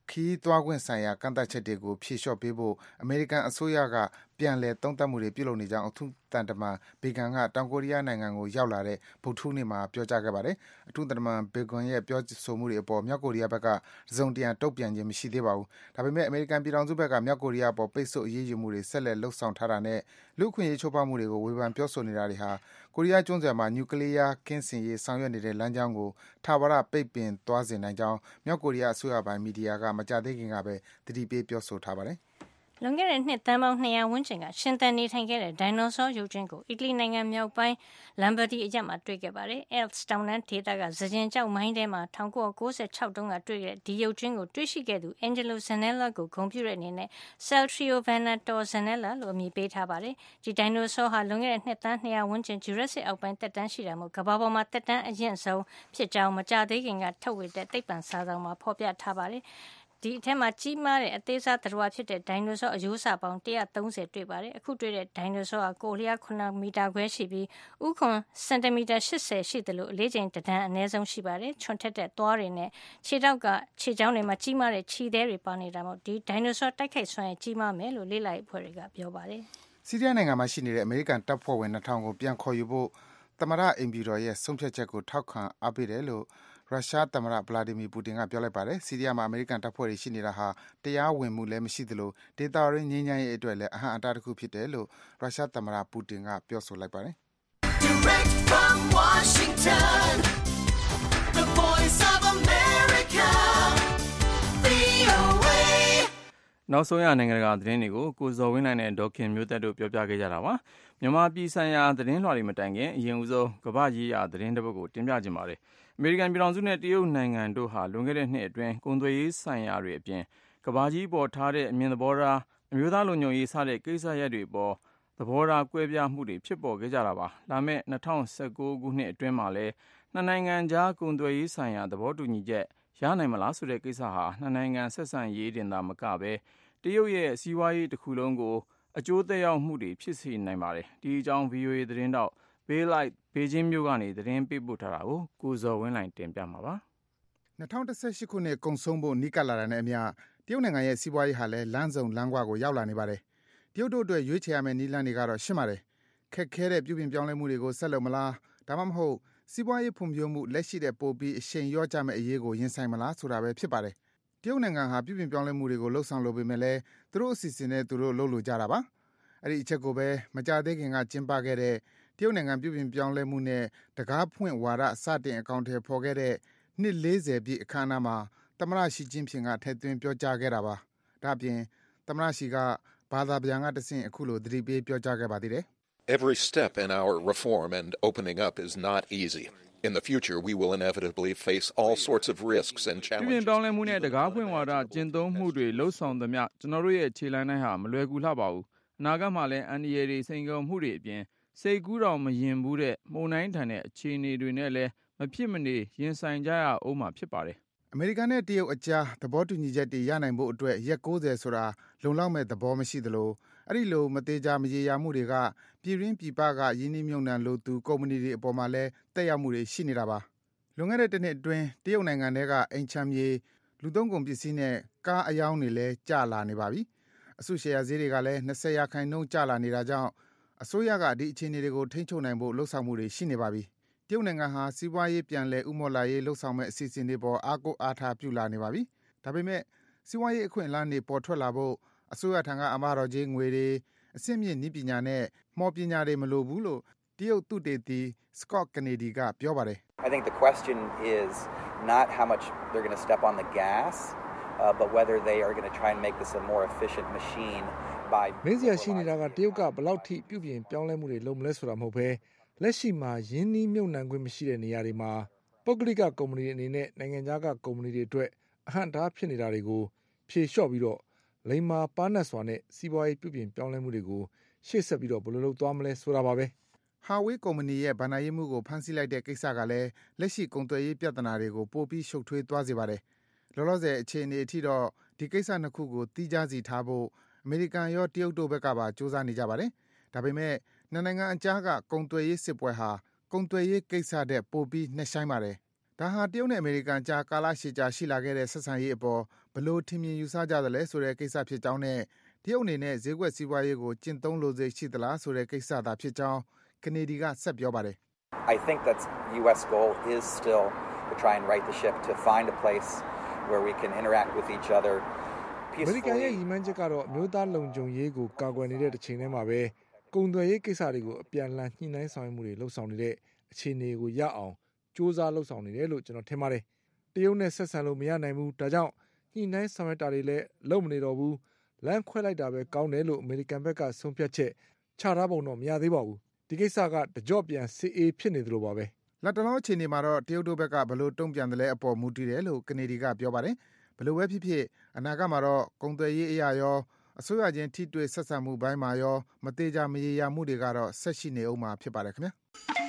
Speaker 3: ခရီးသွားခွင့်ဆိုင်ရာကန့်သတ်ချက်တွေကိုဖြေလျှော့ပေးဖို့အမေရိကန်အစိုးရကပြန်လည်သုံးသပ်မှုတွေပြုလုပ်နေကြောင်းအထူးသံတမန်ဘေဂန်ကတောင်ကိုရီးယားနိုင်ငံကိုရောက်လာတဲ့ဗုဒ္ဓဟူးနေ့မှာပြောကြားခဲ့ပါတယ်။အထူးသံတမန်ဘေဂန်ရဲ့ပြောဆိုမှုတွေအပေါ်မြောက်ကိုရီးယားဘက်ကတစုံတရာတုံ့ပြန်ခြင်းမရှိသေးပါဘူး။ဒါပေမဲ့အမေရိကန်ပြည်ထောင်စုဘက်ကမြောက်ကိုရီးယားအပေါ်ပိတ်ဆို့အရေးယူမှုတွေဆက်လက်လှုပ်ဆောင်ထားတာနဲ့လူ့အခွင့်အရေးချိုးဖောက်မှုတွေကိုဝေဖန်ပြောဆိုနေတာတွေဟာကိုရီးယားကျွန်းဆွယ်မှာနျူကလ িয়ার ကင်းစင်ရေးဆောင်ရွက်နေတဲ့လမ်းကြောင်းကိုထာဝရပိတ်ပင်သွားစေနိုင်ကြောင်းမြောက်ကိုရီးယားအစိုးရပိုင်းမီဒီယာကမကြာသေးခင်ကပဲသတိပေးပြောဆိုထားပါတယ်
Speaker 5: ။လွန်ခဲ့တဲ့နှစ်သန်းပေါင်း200ဝန်းကျင်ကရှင်သန်နေထိုင်ခဲ့တဲ့ဒိုင်နိုဆောရုပ်ကြွင်းကိုအီတလီနိုင်ငံမြောက်ပိုင်းလမ်ဘာဒီအရပ်မှာတွေ့ခဲ့ပါတယ်။ Alps တောင်တန်းဒေသကစကြင်ကျောက်မိုင်းထဲမှာ1996တုန်းကတွေ့ခဲ့တဲ့ဒီရုပ်ကြွင်းကိုတွေ့ရှိခဲ့သူ Angelo Zanella ကိုဂုဏ်ပြုတဲ့အနေနဲ့ Saltriovenator Zanella လို့အမည်ပေးထားပါတယ်။ဒီဒိုင်နိုဆောဟာလွန်ခဲ့တဲ့နှစ်သန်း200ဝန်းကျင် Jurassic အောက်ပိုင်းသက်တမ်းရှိတာမို့ကမ္ဘာပေါ်မှာသက်တမ်းအရင့်ဆုံးဖြစ်ကြောင်းမကြာသေးခင်ကထုတ်ဝေတဲ့သိပ္ပံစာစောင်မှာဖော်ပြထားပါတယ်။ဒီအထက်မှာကြီးမားတဲ့အသေးစားသတ္တဝါဖြစ်တဲ့ဒိုင်နိုဆောအယိုးစပေါင်း130တွေ့ပါတယ်။အခုတွေ့တဲ့ဒိုင်နိုဆောဟာကိုယ်လျား9မီတာခွဲရှိပြီးဥခွန်စင်တီမီတာ80ရှိတယ်လို့အလေးချိန်တဒန်းအနည်းဆုံးရှိပါတယ်။ချွန်ထက်တဲ့သွားတွေနဲ့ခြေထောက်ကခြေချောင်းတွေမှာကြီးမားတဲ့ခြေသေးတွေပါနေတာမို့ဒီဒိုင်နိုဆောတိုက်ခိုက်စွမ်းရည်ကြီးမားမယ်လို့လေ့လာရေးအဖွဲ့တွေကပြောပါတယ်
Speaker 3: ။ဆီးရီးယားနိုင်ငံမှာရှိနေတဲ့အမေရိကန်တပ်ဖွဲ့ဝင်2000ကိုပြန်ခေါ်ယူဖို့သမ္မတအိမ်ဖြူတော်ရဲ့ဆုံးဖြတ်ချက်ကိုထောက်ခံအားပေးတယ်လို့ရုရှားသမ္မတဗလာဒီမီပူတင်ကပြောလိုက်ပါတယ်။ဆီးရီးယားမှာအမေရိကန်တပ်ဖွဲ့တွေရှိနေတာဟာတရားဝင်မှုလည်းမရှိသလိုဒေသရင်းငြိမ်းချမ်းရေးအတွက်လည်းအဟန့်အတားတစ်ခုဖြစ်တယ်လို့ရုရှားသမ္မတပူတင်ကပြောဆိုလိုက်ပါတယ်။ Direct from Washington, the voice of America,
Speaker 2: VOA နောက်ဆုံးရနိုင်ငံတကာသတင်းတွေကိုကိုဇော်ဝင်းနိုင်နဲ့ဒေါခင်မျိုးသက်တို့ပြောပြခဲ့ကြတာပါ။မြန်မာပြည်ဆိုင်ရာသတင်းလွှာတွေမတိုင်ခင်အရင်ဦးဆုံးကမ္ဘာ့ရေးရာသတင်းတစ်ပုဒ်ကိုတင်ပြကြပါမယ်။အမေရိကန်ပြည်ထောင်စုနဲ့တရုတ်နိုင်ငံတို့ဟာလွန်ခဲ့တဲ့နှစ်အတွင်းကုန်သွယ်ရေးဆိုင်ရာတွေအပြင်ကမ္ဘာကြီးပေါ်ထားတဲ့အမြင်သဘောထားအမျိုးသားလုံခြုံရေးစတဲ့ကိစ္စရပ်တွေပေါ်သဘောထားကွဲပြားမှုတွေဖြစ်ပေါ်ခဲ့ကြတာပါ။လာမယ့်2019ခုနှစ်အတွင်းမှာလည်းနှစ်နိုင်ငံကြားကုန်သွယ်ရေးဆိုင်ရာသဘောတူညီချက်ရနိုင်မလားဆိုတဲ့ကိစ္စဟာနှစ်နိုင်ငံဆက်ဆံရေးတင်သာမကပဲတရုတ်ရဲ့စီးပွားရေးတစ်ခုလုံးကိုအကျိုးသက်ရောက်မှုတွေဖြစ်စေနိုင်ပါတယ်။ဒီအကြောင်း VOA သတင်းတောက်ဘေးလိုက်ဘေဂျင်းမြို့ကနေသတင်းပေးပို့ထားတာကိုကိုဇော်ဝင်းလိုင်တင်ပြမှာပါ
Speaker 3: ။2018ခုနှစ်ကုန်ဆုံးဖို့နီးကပ်လာတာနဲ့အမျှတရုတ်နိုင်ငံရဲ့စီးပွားရေးဟာလည်းလမ်းစုံလမ်းကွာကိုရောက်လာနေပါတယ်။တရုတ်တို့အတွက်ရွေးချယ်ရမယ့်နည်းလမ်းတွေကတော့ရှင်းပါတယ်။ခက်ခဲတဲ့ပြုပြင်ပြောင်းလဲမှုတွေကိုဆက်လုပ်မလားဒါမှမဟုတ်စီးပွားရေးဖွံ့ဖြိုးမှုလက်ရှိတဲ့ပိုပြီးအရှိန်လျော့ကျမယ့်အရေးကိုရင်ဆိုင်မလားဆိုတာပဲဖြစ်ပါတယ်။တရုတ်နိုင်ငံဟာပြုပြင်ပြောင်းလဲမှုတွေကိုလှုပ်ဆောင်လိုပေမဲ့လည်းသူတို့အစီအစဉ်နဲ့သူတို့လုပ်လို့ကြတာပါ။အဲ့ဒီအချက်ကိုပဲမကြသေးခင်ကကျင်းပခဲ့တဲ့တရုတ်နိုင်ငံပြုပြင်ပြောင်းလဲမှုနဲ့တကားဖွင့်ဝါဒစတင်အကောင့်ထဲပေါ်ခဲ့တဲ့နှစ်40ပြည့်အခမ်းအနားမှာသမ္မတရှီကျင်းဖျင်ကထည့်သွင်းပြောကြားခဲ့တာပါ။ဒါ့အပြင်သမ္မတရှီကဘာသာပြန်ကတဆင့်အခုလိုသတိပေးပြောကြားခဲ့ပါသေးတယ်။
Speaker 7: Every step in our reform and opening up is not easy. In the future, we will inevitably face all sorts of risks and challenges.
Speaker 2: ပြုပြင်ပြောင်းလဲမှုနဲ့တကားဖွင့်ဝါဒကျင့်သုံးမှုတွေလှုပ်ဆောင်သမျှကျွန်တော်တို့ရဲ့ခြေလှမ်းတိုင်းဟာမလွယ်ကူလှပါဘူး။အနာဂတ်မှာလည်းအန္တရာယ်တွေစိန်ခေါ်မှုတွေအပြင်စိတ်ကူးတော်မရင်ဘူးတဲ့မှုန်တိုင်းထန်တဲ့အခြေအနေတွေနဲ့လည်းမဖြစ်မနေရင်ဆိုင်ကြရအောင်မှာဖြစ်ပါတယ်
Speaker 3: ။အမေရိကန်နဲ့တရုတ်အကြားသဘောတူညီချက်တွေရနိုင်ဖို့အတွက်ရက်60ဆိုတာလုံလောက်မဲ့သဘောမရှိသလိုအဲ့ဒီလိုမသေးချာမရေရာမှုတွေကပြည်ရင်းပြည်ပကယင်းနှိမ့်မြုံနှံလို့သူကုမ္ပဏီတွေအပေါ်မှာလည်းတက်ရောက်မှုတွေရှိနေတာပါ။လွန်ခဲ့တဲ့တစ်နှစ်အတွင်းတရုတ်နိုင်ငံထဲကအိမ်ချမ်းမြေလူသုံးကုန်ပစ္စည်းနဲ့ကားအယောင်းတွေလည်းကျလာနေပါပြီ။အစုရှယ်ယာဈေးတွေကလည်း20%ကျလာနေတာကြောင့်အစိုးရကဒီအခြေအနေတွေကိုထိန်းချုပ်နိုင်ဖို့လှုံ့ဆော်မှုတွေရှိနေပါပြီ။တရုတ်နိုင်ငံဟာစီးပွားရေးပြန်လည်ဥမော်လာရေးလှုံ့ဆော်မဲ့အစီအစဉ်တွေပေါ်အားကိုးအားထားပြုလာနေပါပြီ။ဒါပေမဲ့စီးပွားရေးအခွင့်အလမ်းတွေပေါ်ထွက်လာဖို့အစိုးရထံကအမတော်ကြီးငွေတွေအဆင့်မြင့်နည်းပညာနဲ့မော်ပညာတွေမလိုဘူးလို့တရုတ်သုတေသီ Scott Kennedy ကပြောပါတယ်
Speaker 8: I think the question is not how much they're going to step on the gas but whether they are going to try and make this a more efficient machine by
Speaker 9: မင်းစရာရှိနေတာကတရုတ်ကဘယ်လောက်ထိပြုပြင်ပြောင်းလဲမှုတွေလုပ်မလဲဆိုတာမဟုတ်ဘဲလက်ရှိမှာယင်းနှီးမြုပ်နှံခွင့်မရှိတဲ့နေရာတွေမှာပုဂ္ဂလိကကုမ္ပဏီတွေအနေနဲ့နိုင်ငံခြားကကုမ္ပဏီတွေအတွက်အဟန့်တားဖြစ်နေတာတွေကိုဖြေလျှော့ပြီးတော့လိမ္မာပါးနပ်စွာနဲ့စီးပွားရေးပြုပြင်ပြောင်းလဲမှုတွေကိုရှေ့ဆက်ပြီးတော့ဘယ်လိုလုပ်သွားမလဲဆိုတာပါပဲ
Speaker 3: Huawei ကုမ္ပဏီရဲ့ဗဏ္ဍာရေးမှုကိုဖမ်းဆီးလိုက်တဲ့ကိစ္စကလည်းလက်ရှိကုန်သွယ်ရေးပြဿနာတွေကိုပိုပြီးရှုပ်ထွေးသွားစေပါတယ်။လောလောဆယ်အခြေအနေအထိတော့ဒီကိစ္စနှစ်ခုကိုတီးခြားစီထားဖို့အမေရိကန်ရောတရုတ်တို့ဘက်ကပါစူးစမ်းနေကြပါတယ်။ဒါပေမဲ့နှစ်နိုင်ငံအကြားကကုန်သွယ်ရေးစစ်ပွဲဟာကုန်သွယ်ရေးကိစ္စတဲ့ပိုပြီးနှက်ဆိုင်ပါတယ်။ဒါဟာတရုတ်နဲ့အမေရိကန်ကြားကာလရှည်ကြာရှိလာခဲ့တဲ့ဆက်ဆံရေးအပေါ်ဘလို့ထင်မြင်ယူဆကြသလဲဆိုတဲ့ကိစ္စဖြစ်ကြောင်းနဲ့တရုတ်အနေနဲ့ဈေးကွက်စီးပွားရေးကိုကျင့်သုံးလိုစိတ်ရှိသလားဆိုတဲ့ကိစ္စသာဖြစ်ကြောင်းကနေဒီကဆက်ပြောပါတယ်
Speaker 8: I think that US goal is still to try and right the ship to find a place where we can interact with each other
Speaker 9: peacefully အမေရိကန်ရဲ့ရည်မှန်းချက်ကတော့မြို့သားလုံခြုံရေးကိုကာကွယ်နေတဲ့တစ်ချိန်တည်းမှာပဲကုန်သွယ်ရေးကိစ္စတွေကိုအပြန်အလှန်ညှိနှိုင်းဆောင်ရွက်မှုတွေလှုပ်ဆောင်နေတဲ့အခြေအနေကိုရအောင်စ조사လှုပ်ဆောင်နေတယ်လို့ကျွန်တော်ထင်ပါတယ်တရုတ်နဲ့ဆက်ဆံလို့မရနိုင်ဘူးဒါကြောင့်ညှိနှိုင်းဆောင်ရွက်တာတွေလည်းလုပ်မနေတော့ဘူးလမ်းခွဲလိုက်တာပဲကောင်းတယ်လို့အမေရိကန်ဘက်ကဆုံးဖြတ်ချက်ချထားပုံတော့မရသေးပါဘူးဒီကိစ္စကတကြော့ပြန်စစ်အေးဖြစ်နေသလိုပါပဲ
Speaker 3: လက်တလုံးအခြေအနေမှာတော့တရုတ်တို့ဘက်ကဘလို့တုံ့ပြန်တယ်လဲအပေါ်မူတည်တယ်လို့ကနေဒီကပြောပါတယ်ဘလို့ပဲဖြစ်ဖြစ်အနာဂတ်မှာတော့ကုန်သွယ်ရေးအရာရောအစိုးရချင်းထိတွေ့ဆက်ဆံမှုဘိုင်းမှာရောမသေးကြမရေရာမှုတွေကတော့ဆက်ရှိနေအောင်မှာဖြစ်ပါတယ်ခင်ဗျာ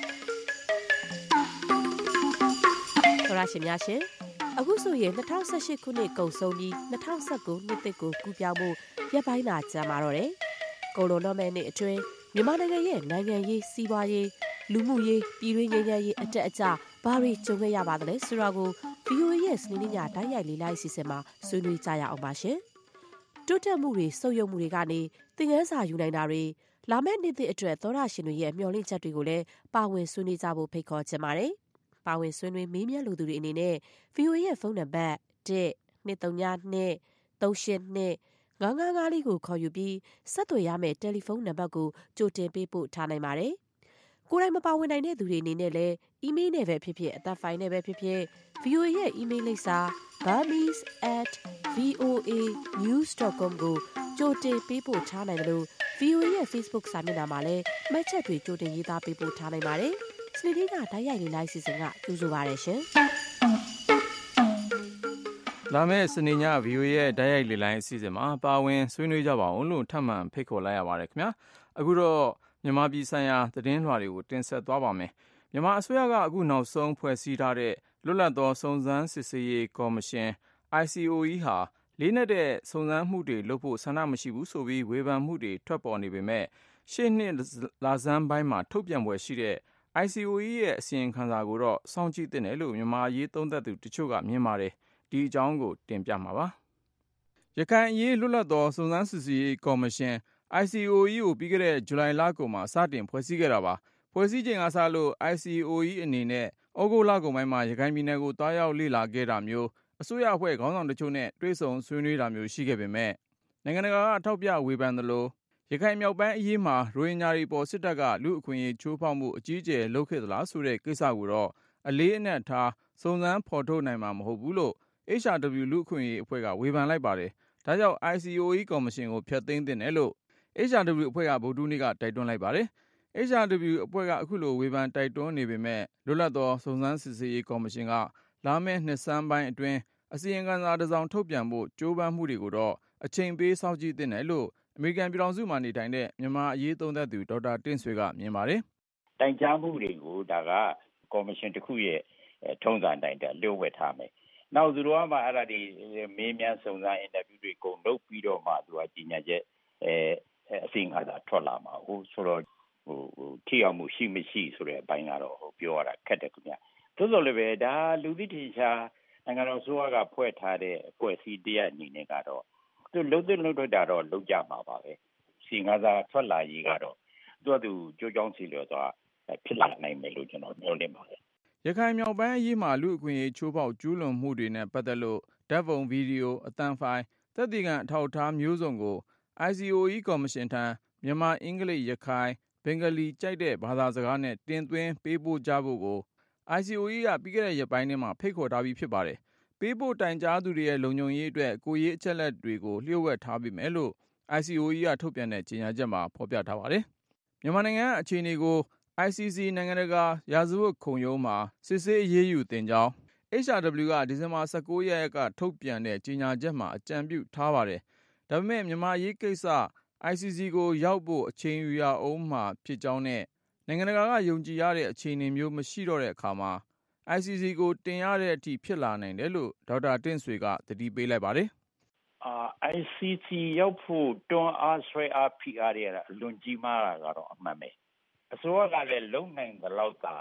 Speaker 10: ဟောရရှင်များရှင်အခုဆိုရင်2018ခုနှစ်ကုန်ဆုံးပြီး2019နှစ်သစ်ကိုကူးပြောင်းဖို့ရက်ပိုင်းသာကြာမှာတော့တယ်ကုန်လုံးတော့မဲ့နေ့အတွင်းမြန်မာနိုင်ငံရဲ့နိုင်ငံရေးစီးပွားရေးလူမှုရေးပြည်တွင်းငြိမ်းချမ်းရေးအတက်အကျဘာတွေကြုံခဲ့ရပါသလဲဆိုတာကို VOA ရဲ့စနေနေ့ညတိုင်းရိုက်လေးလိုက်စီစဉ်မှာဆွေးနွေးကြရအောင်ပါရှင်တိုးတက်မှုတွေစုပ်ယုပ်မှုတွေကနေသင်ခန်းစာယူနိုင်တာတွေလာမယ့်နှစ်သစ်အတွက်သောရရှင်တွေရဲ့မျှော်လင့်ချက်တွေကိုလည်းပါဝင်ဆွေးနွေးကြဖို့ဖိတ်ခေါ်ချင်ပါတယ်ပါဝင်ဆွေးနွေးမေးမြန်းလူသူတွေအနေနဲ့ VOA ရဲ့ဖုန်းနံပါတ် 1-232-382-999 လေးကိုခေါ်ယူပြီးဆက်သွယ်ရမယ့်တယ်လီဖုန်းနံပါတ်ကိုကြိုတင်ပေးပို့ထားနိုင်ပါတယ်။ကိုယ်တိုင်မပါဝင်နိုင်တဲ့သူတွေအနေနဲ့လည်းအီးမေးလ်နဲ့ပဲဖြစ်ဖြစ်အသံဖိုင်နဲ့ပဲဖြစ်ဖြစ် VOA ရဲ့အီးမေးလ်လိပ်စာ burmese@voanews.com ကိုကြိုတင်ပေးပို့ထားနိုင်တယ်လို့ VOA ရဲ့ Facebook စာမျက်နှာမှာလည်းမှတ်ချက်တွေကြိုတင်ရေးသားပေးပို့ထားနိုင်ပါတယ်။စနေနေ့ကတိုက်ရိုက်လေးလိုက်စီစဉ်ကကြိုးဆိုပါရရှင်
Speaker 2: လာမယ့်စနေည VOA ရဲ့တိုက်ရိုက်လေးလိုင်းအစီအစဉ်မှာပါဝင်ဆွေးနွေးကြပါအောင်လို့ထပ်မံဖိတ်ခေါ်လိုက်ရပါတယ်ခင်ဗျာအခုတော့မြန်မာပြည်ဆိုင်ရာသတင်းလွှာတွေကိုတင်ဆက်သွားပါမယ်မြန်မာအစိုးရကအခုနောက်ဆုံးဖွဲ့စည်းထားတဲ့လွတ်လပ်သောစုံစမ်းစစ်ဆေးရေးကော်မရှင် ICOE ဟာလေးနက်တဲ့စုံစမ်းမှုတွေလုပ်ဖို့ဆန္ဒမရှိဘူးဆိုပြီးဝေဖန်မှုတွေထွက်ပေါ်နေပေမဲ့ရှေ့နှစ်လဆန်းပိုင်းမှာထုတ်ပြန်ပွဲရှိတဲ့ICOE ရဲ့အစီရင်ခံစာကိုတော့စောင့်ကြည့်သင့်တယ်လို့မြန်မာရေးသုံးသပ်သူတချို့ကမြင်ပါတယ်ဒီအကြောင်းကိုတင်ပြမှာပါရခိုင်အရေးလွတ်လပ်သောစုံစမ်းစစ်ဆေးရေးကော်မရှင် ICOE ကိုပြီးခဲ့တဲ့ဇူလိုင်လကုန်မှာစတင်ဖွဲ့စည်းခဲ့တာပါဖွဲ့စည်းချိန်ကစလို့ ICOE အနေနဲ့ဩဂုတ်လကုန်ပိုင်းမှာရခိုင်ပြည်နယ်ကိုတွားရောက်လေ့လာခဲ့တာမျိုးအစိုးရအဖွဲ့ခေါင်းဆောင်တချို့နဲ့တွေ့ဆုံဆွေးနွေးတာမျိုးရှိခဲ့ပေမဲ့နိုင်ငံတကာကထောက်ပြဝေဖန်သလိုရခိုင်မြောက်ပိုင်းအရေးမှာရိုဟင်ဂျာတွေပေါ်စစ်တပ်ကလူအခွင့်အရေးချိုးဖောက်မှုအကြီးအကျယ်လုပ်ခဲ့သလားဆိုတဲ့ကိစ္စကိုတော့အလေးအနက်ထားစုံစမ်းဖော်ထုတ်နိုင်မှာမဟုတ်ဘူးလို့ HRW လူ့အခွင့်အရေးအဖွဲ့ကဝေဖန်လိုက်ပါတယ်။ဒါကြောင့် ICOE ကော်မရှင်ကိုဖျက်သိမ်းသင့်တယ်လို့ HRW အဖွဲ့ကဗုဒ္ဓဟူးနေ့ကတိုက်တွန်းလိုက်ပါတယ်။ HRW အဖွဲ့ကအခုလိုဝေဖန်တိုက်တွန်းနေပေမဲ့လွတ်လပ်သောစုံစမ်းစစ်ဆေးရေးကော်မရှင်ကလာမယ့်နှစ်ဆန်းပိုင်းအတွင်းအစီရင်ခံစာတစ်စောင်ထုတ်ပြန်ဖို့ကြိုးပမ်းမှုတွေကိုတော့အချိန်ပေးစောင့်ကြည့်သင့်တယ်လို့အမေရိကန်ပြည်ထောင်စုမှာနေထိုင်တဲ့မြန်မာအရေးသုံးသပ်သူဒေါက်တာတင့်ဆွေကမြင်ပါတယ်
Speaker 4: ။တိုင်ကြားမှုတွေကိုဒါကကော်မရှင်တစ်ခုရဲ့ထုံးစံတိုင်းလျှို့ဝှက်ထားမယ်။နောက်သူတို့ကမှအဲ့ဒါဒီမေးမြန်းစုံစမ်းအင်တာဗျူးတွေကုန်လုပ်ပြီးတော့မှသူကကြီးညာချက်အစီရင်ခံစာထွက်လာမှာဟုတ်ဆိုတော့ထိရောက်မှုရှိမရှိဆိုတဲ့အပိုင်းကတော့ပြောရတာခက်တယ်ခင်ဗျ။သို့တော်လည်းပဲဒါလူသိထင်ရှားနိုင်ငံတော်ဆိုကဖွဲ့ထားတဲ့အဖွဲ့အစည်းတရက်အနေနဲ့ကတော့သူလှုပ်ထွက်တာတော့လုပ်ကြမှာပါပဲ။စီငါးစားထွက်လာရေးကတော့သူကြိုးကြောင်းစီလျော်သွားဖြစ်လာနိုင်မယ်လို့ကျွန်တော်ပြောနေပါတယ်
Speaker 2: ။ရခိုင်မြောက်ပိုင်းအရေးမှာလူအခွင့်အရေးချိုးဖောက်ကျူးလွန်မှုတွေနဲ့ပတ်သက်လို့ဓာတ်ပုံဗီဒီယိုအသံဖိုင်သက်သေခံအထောက်အထားမျိုးစုံကို ICOE ကော်မရှင်ထံမြန်မာအင်္ဂလိပ်ရခိုင်ဘင်္ဂလီကြိုက်တဲ့ဘာသာစကားနဲ့တင်သွင်းပေးပို့ကြဖို့ကို ICOE ကပြီးခဲ့တဲ့ရက်ပိုင်းထဲမှာဖိတ်ခေါ်ထားပြီးဖြစ်ပါတယ်။ပေးပို့တိုင်ကြားသူတွေရဲ့လုံခြုံရေးအတွက်ကိုယ်ရေးအချက်လက်တွေကိုလျှို့ဝှက်ထားပေးမယ်လို့ ICOE ကထုတ်ပြန်တဲ့ကြေညာချက်မှာဖော်ပြထားပါတယ်။မြန်မာနိုင်ငံအခြေအနေကို ICC နိုင်ငံတကာရာဇဝတ်ခုံရုံးမှာစစ်ဆေးအရေးယူတင်ကြောင်း HRW ကဒီဇင်ဘာ19 ရက်ကထုတ်ပြန်တဲ့ကြေညာချက်မှာအကြံပြုထားပါတယ်။ဒါပေမဲ့မြန်မာရေးကိစ္စ ICC ကိုရောက်ဖို့အချိန်ယူရအောင်မှဖြစ်ကြောင်းနဲ့နိုင်ငံတကာကယုံကြည်ရတဲ့အခြေအနေမျိုးမရှိတော့တဲ့အခါမှာ ICC ကိုတင်ရတဲ့အထိဖြစ်လာနိုင်တယ်လို့ဒေါက်တာတင့်ဆွေကသတိပေးလိုက်ပါတယ်
Speaker 4: ။ ICC ရောက်ဖို့တွန်းအားဆွဲအားဖိအားတွေကအလွန်ကြီးမားတာကတော့အမှန်ပဲ။အစိုးရကလည်းလုံနိုင်သလောက်သာ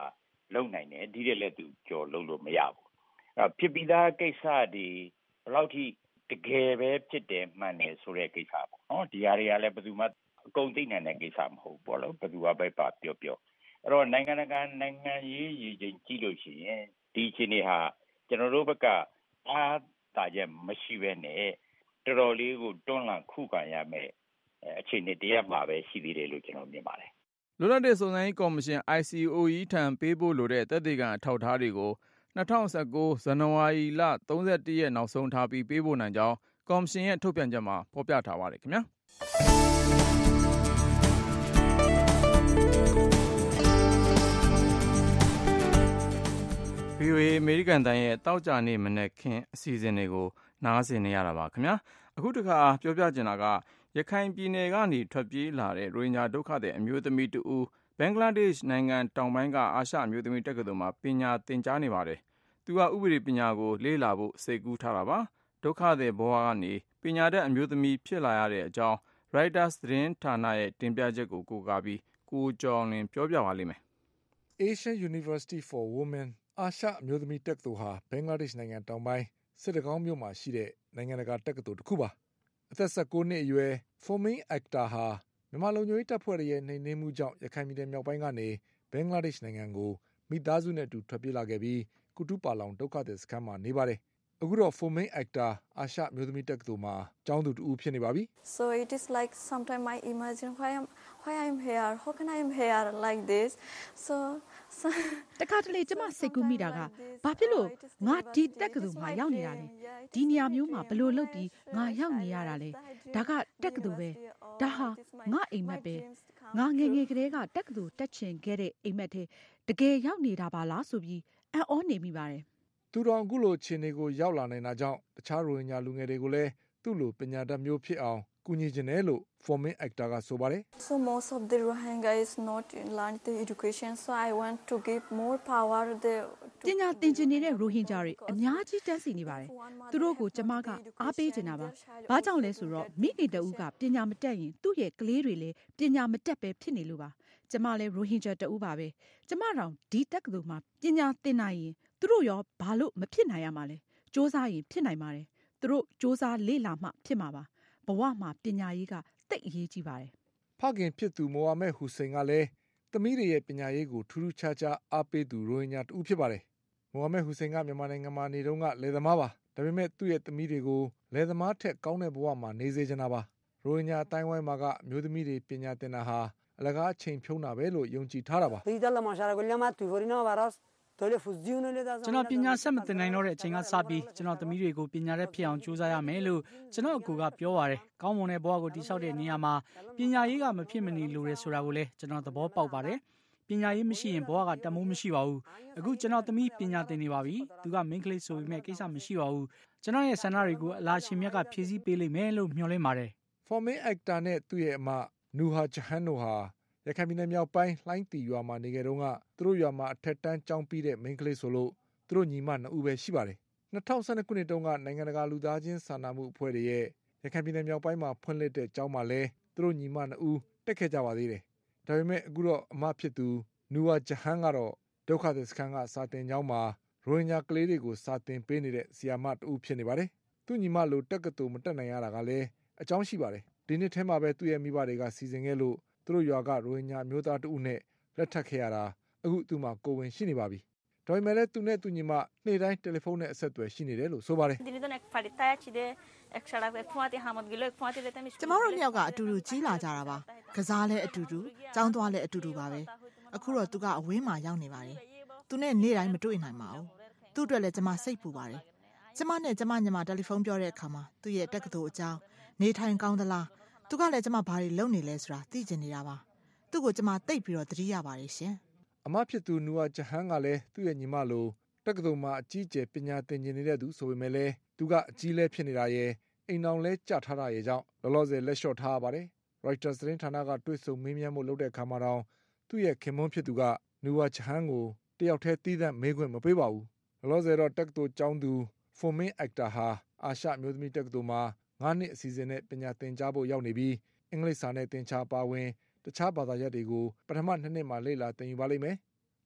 Speaker 4: လုံနိုင်တယ်ဒီတဲ့လည်းသူကြော်လို့မရဘူးဖြစ်ပြီးသားကိစ္စတွေဘယ်လောက်ထိတကယ်ပဲဖြစ်တယ်မှန်တယ်ဆိုတဲ့ကိစ္စပေါ့နော်ဒီဟာတွေကလည်းဘယ်သူမှအကုန်သိနိုင်တဲ့ကိစ္စမဟုတ်ဘူးပေါ့လို့ဘယ်သူကပဲပါပြောအဲ့တော့နိုင်ငံတကာနိုင်ငံရေးရည်ချင်းကြည့်လို့ရှိရင်ဒီအခြေအနေဟာကျွန်တော်တို့ဘက်ကအားတာချက်မရှိဘဲနဲ့တော်တော်လေးကိုတွန်းလှန်ခုခံရမယ်အခြေအနေတရက်မှာပဲရှိသေးတယ်လို့ကျွန်တော်မြင်ပါတယ်
Speaker 2: လွတ်လပ်တဲ့စုံစမ်းရေးကော်မရှင် ICOE ထံပေးဖို့လိုတဲ့သက်သေခံအထောက်အထားတွေကို2019ဇန်နဝါရီလ31ရက်နောက်ဆုံးထားပြီးပေးဖို့နိုင်ကြောင်းကော်မရှင်ရဲ့ထုတ်ပြန်ချက်မှာဖော်ပြထားပါတယ်ခင်ဗျာVOA အမေရိကန်တိုင်းရဲ့တောက်ကြနေမနေ့ခင်အစီအစဉ်တွေကိုနားဆင်နေရတာပါခင်ဗျာအခုတခါပြောပြချင်တာကရခိုင်ပြည်နယ်ကနေထွက်ပြေးလာတဲ့ရိုဟင်ဂျာဒုက္ခသည်အမျိုးသမီးတူဘင်္ဂလားဒေ့ရှ်နိုင်ငံတောင်ပိုင်းကအာရှအမျိုးသမီးတက္ကသိုလ်မှာပညာသင်ကြားနေပါတယ်သူကဥပဒေပညာကိုလေ့လာဖို့စိတ်ကူးထားတာပါဒုက္ခသည်ဘဝကနေပညာတတ်အမျိုးသမီးဖြစ်လာရတဲ့အကြောင်း Reuters သတင်းဌာနရဲ့တင်ပြချက်ကိုကိုးကားပြီးကိုကျော်လင်းပြောပြပါလိမ့်မယ်
Speaker 9: Asian University for Women အာရှအမျိုးသမီးတက္ကသိုလ်ဟာဘင်္ဂလားဒေ့ရှ်နိုင်ငံတောင်ပိုင်းစစ်တကောင်းမြို့မှာရှိတဲ့နိုင်ငံတကာတက္ကသိုလ်တစ်ခုပါအသက်19နှစ်အရွယ် Fomin Akhtar ဟာမြန်မာလုံခြုံရေးတပ်ဖွဲ့ရဲ့နှိမ်နင်းမှုကြောင့်ရခိုင်ပြည်နယ်မြောက်ပိုင်းကနေဘင်္ဂလားဒေ့ရှ်နိုင်ငံကိုမိသားစုနဲ့အတူထွက်ပြေးလာခဲ့ပြီးကုတုပါလောင်ဒုက္ခသည်စခန်းမှာနေပါတယ်အခုတော့ Fomin Akhtar အာရှအမျိုးသမီးတက္ကသိုလ်မှာကျောင်းသူတူဖြစ်နေပါပြီ
Speaker 11: So it is like sometimes I imagine why I'm here how can I am here like this so
Speaker 12: တခါတလေကျမစိတ်ကူးမိတာကဘာဖြစ်လို့ငါဒီတက္ကသိုလ်မှာရောက်နေတာလဲဒီနေရာမျိုးမှာဘယ်လိုလုပ်ပြီးငါရောက်နေရတာလဲဒါကတက္ကသိုလ်ပဲဒါဟာငါအိမ်မက်ပဲငါငယ်ငယ်ကလေးကတက္ကသိုလ်တက်ချင်ခဲ့တဲ့အိမ်မက်ထဲတကယ်ရောက်နေတာပါလားဆိုပြီးအံ့ဩနေမိပါတယ်
Speaker 9: သူတော်အခုလိုခြေနေကိုရောက်လာနေတာကြောင့်တခြားရိုဟင်ဂျာလူငယ်တွေကိုလည်းသူ့လိုပညာတတ်မျိုးဖြစ်အောင်ကူညီခြင်းနဲ့လို့ Fomin Akhtar ကဆိုပါတယ်
Speaker 11: So most of the Rohingya is not learned the education so I want to give more power the
Speaker 12: ပညာသင်ချင်နေတဲ့ရိုဟင်ဂျာတွေအများကြီးတန်းစီနေပါတယ်သူတို့ကိုကျမကအားပေးချင်တာပါဘာကြောင့်လဲဆိုတော့မိခင်တဦးကပညာမတတ်ရင်သူ့ရဲ့ကလေးတွေလည်းပညာမတတ်ပဲဖြစ်နေလို့ပါကျမလည်းရိုဟင်ဂျာတဦးပါပဲကျမတောင်ဒီတက္ကသိုလ်မှာပညာသင်နိုင်ရင်သူတို့ရောဘာလို့မဖြစ်နိုင်ရမှာလဲစ조사ရင်ဖြစ်နိုင်ပါတယ်သူတို့စ조사လေ့လာမှဖြစ်မှာပါဘဝမှာပညာရေးကတိတ်အရေးကြီးပါတယ်
Speaker 9: ဖခင်ဖြစ်သူမိုဟာမက်ဟူစိန်ကလည်းသမီးတွေရဲ့ပညာရေးကိုထူးထူးခြားခြားအားပေးသူရိုဟင်ဂျာတူဖြစ်ပါတယ်မိုဟာမက်ဟူစိန်ကမြန်မာနိုင်ငံမှာနေတော့ကလယ်သမားပါဒါပေမဲ့သူ့ရဲ့သမီးတွေကိုလယ်သမားထက်ကောင်းတဲ့ဘဝမှာနေစေချင်တာပါရိုဟင်ဂျာအတိုင်းဝိုင်းမှာကမျိုးသမီးတွေပညာသင်တာဟာအလကားအချိန်ဖြုံးတာပဲလို့ယုံကြည်ထားတာပါ
Speaker 13: ကျွန်တော်ပညာဆက်မသင်နိုင်တော့တဲ့အချိန်ကစပြီးကျွန်တော်သမီးတွေကိုပညာတတ်ဖြစ်အောင်ကြိုးစားရမယ်လို့ကျွန်တော်အကူကပြောပါတယ်။ကောင်းမွန်တဲ့ဘဝကိုတည်ဆောက်တဲ့နေရာမှာပညာရေးကမဖြစ်မနေလိုတယ်ဆိုတာကိုလည်းကျွန်တော်သဘောပေါက်ပါတယ်။ပညာရေးမရှိရင်ဘဝကတမိုးမရှိပါဘူး။အခုကျွန်တော်သမီးပညာသင်နေပါပြီ။သူကမိန်းကလေးဆိုပေမဲ့ကိစ္စမရှိပါဘူး။ကျွန်တော်ရဲ့ဆန္ဒတွေကိုအလားရှင်မြတ်ကဖြည့်ဆည်းပေးလိမ့်မယ်လို့မျှော်လင့်ပါတယ်
Speaker 9: ။ Fomin Akhtar နဲ့သူ့ရဲ့အမနူဟာဂျဟန်တို့ဟာရခိုင်ပြည်နယ်မြောက်ပိုင်းလှိုင်းတီရွာမှာနေခဲ့တော့ကသူတို့ရွာမှာအထက်တန်းကျောင်းပြီးတဲ့မိန်းကလေးဆိုလို့သူတို့ညီမ2ဦးပဲရှိပါတယ်2012ခုနှစ်တုန်းကနိုင်ငံတကာလူသားချင်းစာနာမှုအဖွဲ့တွေရဲ့ရခိုင်ပြည်နယ်မြောက်ပိုင်းမှာဖွင့်လှစ်တဲ့ကျောင်းမှာလဲသူတို့ညီမ2ဦးတက်ခဲ့ကြပါသေးတယ်ဒါပေမဲ့အခုတော့အမဖြစ်သူနူဝါဂျဟန်ကတော့ဒုက္ခသည်စခန်းကစာတင်ကျောင်းမှာရိုဟင်ဂျာကလေးတွေကိုစာတင်ပေးနေတဲ့ဆရာမ2ဦးဖြစ်နေပါတယ်သူညီမလိုတက်ကတူမတက်နိုင်ရတာကလည်းအကြောင်းရှိပါတယ်ဒီနှစ်ထဲမှာပဲသူ့ရဲ့မိဘတွေကစီစဉ်ခဲ့လို့သူတို့ရွာကရိုဟင်ဂျာမျိုးသား2ဦးနဲ့လက်ထပ်ခဲ့ရတာအခုသူ့မှာကိုဝင်ရှိနေပါပြီဒါပေမဲ့လည်းသူနဲ့သူညီမနေ့တိုင်းတယ်လီဖုန်းနဲ့အဆက်အသွယ်ရှိနေတယ်လို့ဆိုပါတယ်
Speaker 6: ကျမတို့မြောက်ကအတူတူကြီးလာကြတာပါကစားလဲအတူတူကျောင်းသွားလဲအတူတူပါပဲအခုတော့သူကအဝင်းမှာရောက်နေပါတယ်သူနဲ့နေ့တိုင်းမတွေ့နိုင်ပါဘူးသူ့အတွက်လည်းကျမစိတ်ပူပါတယ်ကျမနဲ့ကျမညီမတယ်လီဖုန်းပြောတဲ့အခါမှာသူ့ရဲ့တက္ကသိုလ်အကြောင်းနေထိုင်ကောင်းသလားသူကလည်းကျမဘာတွေလုပ်နေလဲဆိုတာသိချင်နေတာပါသူ့ကိုကျမသိပ်ပြီးတော့သတိရပါတယ်ရှင်
Speaker 9: အမဖြစ်သူနူဝါဂျဟန်ကလည်းသူ့ရဲ့ညီမလိုတက္ကသိုလ်မှာအကြီးအကျယ်ပညာသင်နေတဲ့သူဆိုပေမဲ့လည်းသူကအကြီးလဲဖြစ်နေတာရဲ့အိမ်အောင်လဲကြထားတာရဲ့ကြောင့်လောလောဆယ်လက်လျှော့ထားရပါတယ် Reuters သတင်းဌာနကတွေ့ဆုံမေးမြန်းမှုလုပ်တဲ့အခါမှာတော့သူ့ရဲ့ခင်မွန်းဖြစ်သူကနူဝါဂျဟန်ကိုတယောက်တည်းတီးသန့်မေးခွင့်မပေးပါဘူးလောလောဆယ်တော့တက္ကသိုလ်ကျောင်းသူ Fomin Akhtar ဟာအာရှမျိုးသမီးတက္ကသိုလ်မှာ9နှစ်အစီအစဉ်နဲ့ပညာသင်ကြားဖို့ရောက်နေပြီးအင်္ဂလိပ်စာနဲ့သင်ချာပါဝင်တခြားဘာသာရပ်တွေကိုပထမ2နှစ်မှာလေ့လာသင်ယူပါလိမ့်မယ်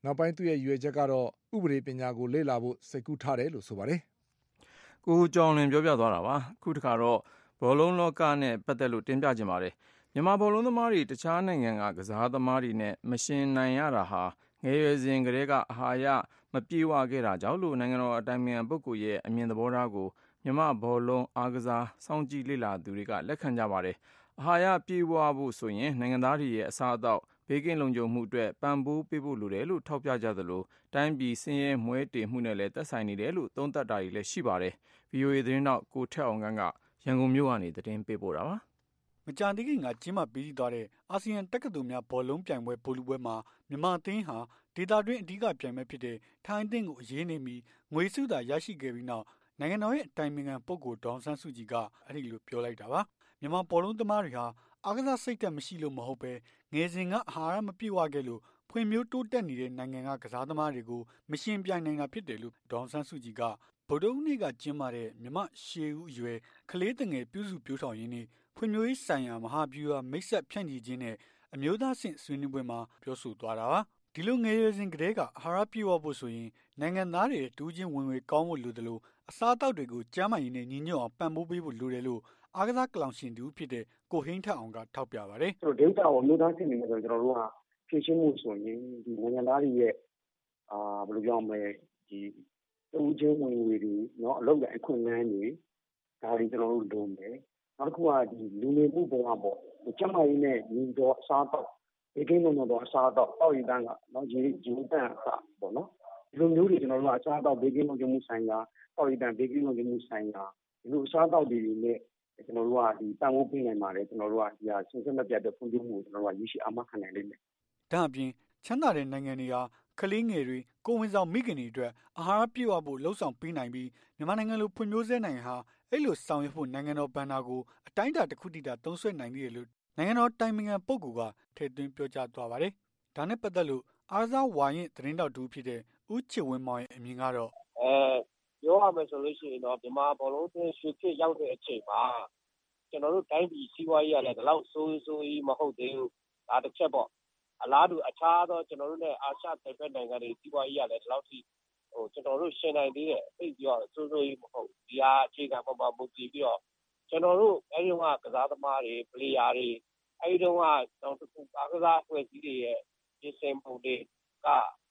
Speaker 9: နောက်ပိုင်းသူ့ရဲ့ရွေချက်ကတော့ဥပဒေပညာကိုလေ့လာဖို့စိတ်ကူးထားတယ်လို့ဆိုပါတယ်
Speaker 2: ။ကိုကျော်လွင်ပြောပြသွားတာပါ။ခုတစ်ခါတော့ဘောလုံးလောကနဲ့ပတ်သက်လို့တင်ပြခြင်းပါတယ်။မြန်မာဘောလုံးသမားတွေတခြားနိုင်ငံကကစားသမားတွေနဲ့မရှင်နိုင်ရတာဟာငယ်ရွယ်စဉ်ကတည်းကအာဟာရမပြေဝခဲ့တာကြောင့်လို့နိုင်ငံတော်အတိုင်ပင်ခံပုဂ္ဂိုလ်ရဲ့အမြင်သဘောထားကိုမြန်မာဘောလုံးအားကစားစောင့်ကြည့်လေ့လာသူတွေကလက်ခံကြပါတယ်။အာဟာရပြေဝဖို့ဆိုရင်နိုင်ငံသားတွေရဲ့အစားအသောက်ဘေးကင်းလုံခြုံမှုအတွက်ပံ့ပိုးပေးဖို့လိုတယ်လို့ထောက်ပြကြသလိုတိုင်းပြည်စင်းရဲမွဲတေမှုနဲ့လည်းသက်ဆိုင်နေတယ်လို့သုံးသပ်တာတွေလည်းရှိပါတယ်။ VOA သတင်းတောက်ကိုထက်အောင်ကရန်ကုန်မြို့ကနေသတင်းပေးပို့တာပါ
Speaker 14: ။မကြာသေးခင်ကကျင်းပပြီးသွားတဲ့အာဆီယံတက္ကသိုလ်များဘောလုံးပြိုင်ပွဲဗိုလ်လုပွဲမှာမြန်မာအသင်းဟာဒေသတွင်းအဓိကပြိုင်ပွဲဖြစ်တဲ့ထိုင်းအသင်းကိုအရေးနေပြီးငွေစုတာရရှိခဲ့ပြီးနောက်နိုင်ငံတော်ရဲ့အတိုင်ပင်ခံပုဂ္ဂိုလ်ဒေါအောင်ဆန်းစုကြည်ကအဲ့ဒီလိုပြောလိုက်တာပါ။မြန်မာဘောလုံးသမားတွေဟာအားကစားစိတ်ဓာတ်မရှိလို့မဟုတ်ပဲငယ်စဉ်ကအာဟာရမပြည့်ဝခဲ့လို့ဖွံ့ဖြိုးတိုးတက်နေတဲ့နိုင်ငံကကစားသမားတွေကိုမရှင်ပြိုင်နိုင်တာဖြစ်တယ်လို့ဒေါအောင်ဆန်းစုကြည်ကဗုဒ္ဓဦးနေ့ကကျင်းပတဲ့မြမရှေးဦးအရွယ်ကလေးတငယ်ပြုစုပြောထောင်ရင်းနဲ့ဖွံ့ဖြိုးရေးဆိုင်ရာမဟာဗျူဟာမိတ်ဆက်ဖြန့်ချီခြင်းနဲ့အမျိုးသားဆင့်ဆွေးနွေးပွဲမှာပြောဆိုသွားတာပါဒီလိုငယ်ရွယ်စဉ်ကတည်းကအာဟာရပြည့်ဝဖို့ဆိုရင်နိုင်ငံသားတွေတူးချင်းဝင်ငွေကောင်းဖို့လိုတယ်လို့အစားအသောက်တွေကိုကျန်းမာရေးနဲ့ညီညွတ်အောင်ပံ့ပိုးပေးဖို့လိုတယ်လို့အားကစားကလောင်ရှင်တူဖြစ်တဲ့ကိုဟိန်းထက်အောင်ကထောက်ပြပါတယ်
Speaker 15: ။ဒေတာကိုမျိုးသားဆင့်နေတယ်ဆိုတော့ကျွန်တော်တို့ကဖြည့်ရှင်းမှုဆိုရင်ဒီနိုင်ငံသားတွေရဲ့ဘယ်လိုပြောမလဲဒီတူးချင်းဝင်ငွေတွေเนาะအလုပ်ကအခွင့်အလမ်းတွေဒါတွေကျွန်တော်တို့လုပ်တယ်။နောက်တစ်ခုကဒီလူနေမှုဘဝပေါ့ကျန်းမာရေးနဲ့ညီတော်အစားအသောက်ဒီကိန်းလုံးတော့အစားအသောက်တောက်ရည်တန်းကနော်ရေတန်းအစားပေါ့နော်ဒီလိုမျိုးတွေကျွန်တော်တို့ကအစားအသောက်ဘေးကင်းလုံခြုံမှုဆိုင်ရာတောက်ရည်တန်းဘေးကင်းလုံခြုံမှုဆိုင်ရာဒီလိုအစားအသောက်တွေနဲ့ကျွန်တော်တို့ကဒီတန်ဖိုးပေးနိုင်ပါတယ်ကျွန်တော်တို့ကဒီဟာစဉ်ဆက်မပြတ်တဲ့ဖွံ့ဖြိုးမှုကိုကျွန်တော်တို့ကရရှိအာမခံနိုင်လိမ့်မယ်
Speaker 14: ။ဒါအပြင်ချမ်းသာတဲ့နိုင်ငံတွေဟာကလေးငယ်တွေကိုဝင်ဆောင်မိခင်တွေအတွက်အာဟာရပြည့်ဝဖို့လှုံ့ဆော်ပေးနိုင်ပြီးမြန်မာနိုင်ငံလိုဖွံ့ဖြိုးဆဲနိုင်ငံဟာအဲ့လိုဆောင်ရွက်ဖို့နိုင်ငံတော်ဘဏ္ဍာကိုအတိုင်းအတာတစ်ခုတည်းသုံးစွဲနိုင်တယ်လို့နိုင်ငံတော်တိုင်ပင်ခံပုဂ္ဂိုလ်ကထည့်သွင်းပြောကြားသွားပါတယ်။ဒါနဲ့ပတ်သက်လို့အားကစားဝါရင်သတင်းတောက်တူဖြစ်တဲ့ဦးချစ်ဝင်းမောင်ရဲ့အမြင်ကတော့
Speaker 16: ပြောရမယ်ဆိုလို့ရှိရင်တော့မြန်မာဘောလုံးအသင်းရွှေခေတ်ရောက်တဲ့အချိန်မှာကျွန်တော်တို့တိုင်းပြည်စီးပွားရေးရလည်းဒီလောက်ဆိုးမဟုတ်သေးဘူး။ဒါတစ်ချက်ပေါ့။အလားတူအခြားသောကျွန်တော်တို့နဲ့အာရှတိုက်ဘက်နိုင်ငံတွေစီးပွားရေးရလည်းဒီလောက်ထိကျွန်တော်တို့ရှင်နိုင်သေးတယ်သိပြီးတော့ဆိုးမဟုတ်။ဒီဟာအခြေခံပေါ်မှာမူတည်ပြီးတော့ကျွန်တော်တို့အဲဒီကကစားသမားတွေပလေယာတွေအဲဒီတော့တော့တစ်ခုအားကစားအဖွဲ့အစည်းတွေရဲ့ပြင်ဆင်ပုံတွေက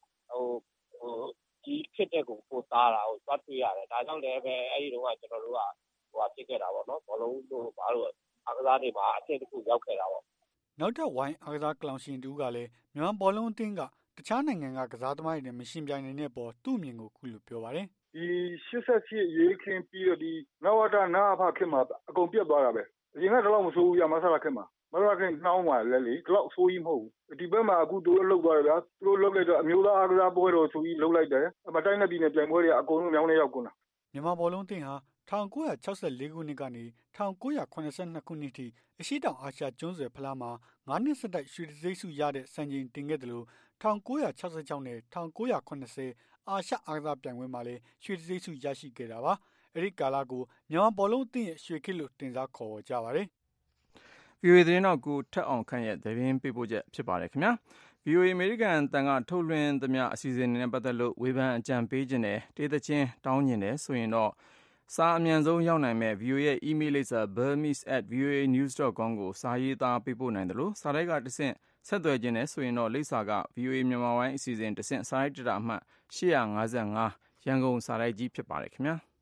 Speaker 16: ဒီဖြစ်တဲ့ကိုပို့သားတာကိုသွားတွေ့ရတယ်ဒါကြောင့်လည်းပဲအဲဒီတော့ကျွန်တော်တို့ကဖြစ်ခဲ့တာပေါ့နော်ဘောလုံးတို့ဘာလို့အားကစားတွေမှာအထက်တစ်ခုရောက်ခဲ့တာပေါ့
Speaker 14: နောက်ထပ်ဝိုင်းအားကစားကလောင်ရှင်တူကလည်းမြန်မာဘောလုံးအသင်းကတခြားနိုင်ငံကကစားသမားတွေနဲ့မရှင်ပြိုင်နိုင်တဲ့ပေါ်သူ့အမြင်ကိုခုလိုပြောပါတယ်
Speaker 17: ဒီ88ရေးခင်းပြီးတော့ဒီနဝတနာအဖခင်မှာအကုန်ပြတ်သွားတာပဲအရင်ကတော့မဆိုးဘူးရမဆလာခင်မှာမဆလာခင်နှောင်းပါလေလေဒီလောက်ဆိုးကြီးမဟုတ်ဘူးဒီဘက်မှာအခုသူတို့လှုပ်သွားတယ်ဗျာသူတို့လှုပ်လိုက်တော့အမျိုးသားအားကစားပွဲတော်ဆိုပြီးလှုပ်လိုက်တယ်အမတိုင်းနဲ့ပြည်နယ်ပြိုင်ပွဲတွေအကုန်လုံးမြောင်းနေရောက်ကုန်တာ
Speaker 14: မြန်မာဘောလုံးအသင်းဟာ1964ခုနှစ်ကနေ1982ခုနှစ်ထိအရှိတောင်အာရှကျွန်းဆွယ်ဖလားမှာ9နှစ်ဆက်တိုက်ရွှေတံဆိပ်ဆုရတဲ့စံချိန်တင်ခဲ့တယ်လို့1966နဲ့1980အာရှအားကစားပြိုင်ပွဲမှာလည်းရွှေတံဆိပ်ဆုရရှိခဲ့တာပါအဲ့ဒီကာလကိုမြန်မာဘောလုံးအသင်းရဲ့ရွှေခေတ်လို့တင်စားခေါ်ဝေါ်ကြပါတယ်
Speaker 2: ။ VOA သတင်းတော့ကိုထက်အောင်ခန့်ရဲ့သတင်းပေးပို့ချက်ဖြစ်ပါတယ်ခင်ဗျာ။ VOA အမေရိကန်တန်ကထုတ်လွှင့်သမျှအစီအစဉ်တွေနဲ့ပတ်သက်လို့ဝေဖန်အကြံပေးခြင်းနဲ့တေးသချင်းတောင်းခြင်းနဲ့ဆိုရင်တော့စာအမြန်ဆုံးရောက်နိုင်မဲ့ VOA ရဲ့ email လိပ်စာ burmese@voanews.com ကိုစာရေးသားပေးပို့နိုင်တယ်လို့စာတိုက်ကတဆင့်ဆက်သွယ်ခြင်းနဲ့ဆိုရင်တော့လိပ်စာက VOA မြန်မာပိုင်းအစီအစဉ်တဆင့်စာရိုက်တတာအမှတ်855ရန်ကုန်စာရိုက်ကြီးဖြစ်ပါတယ်ခင်ဗျာ။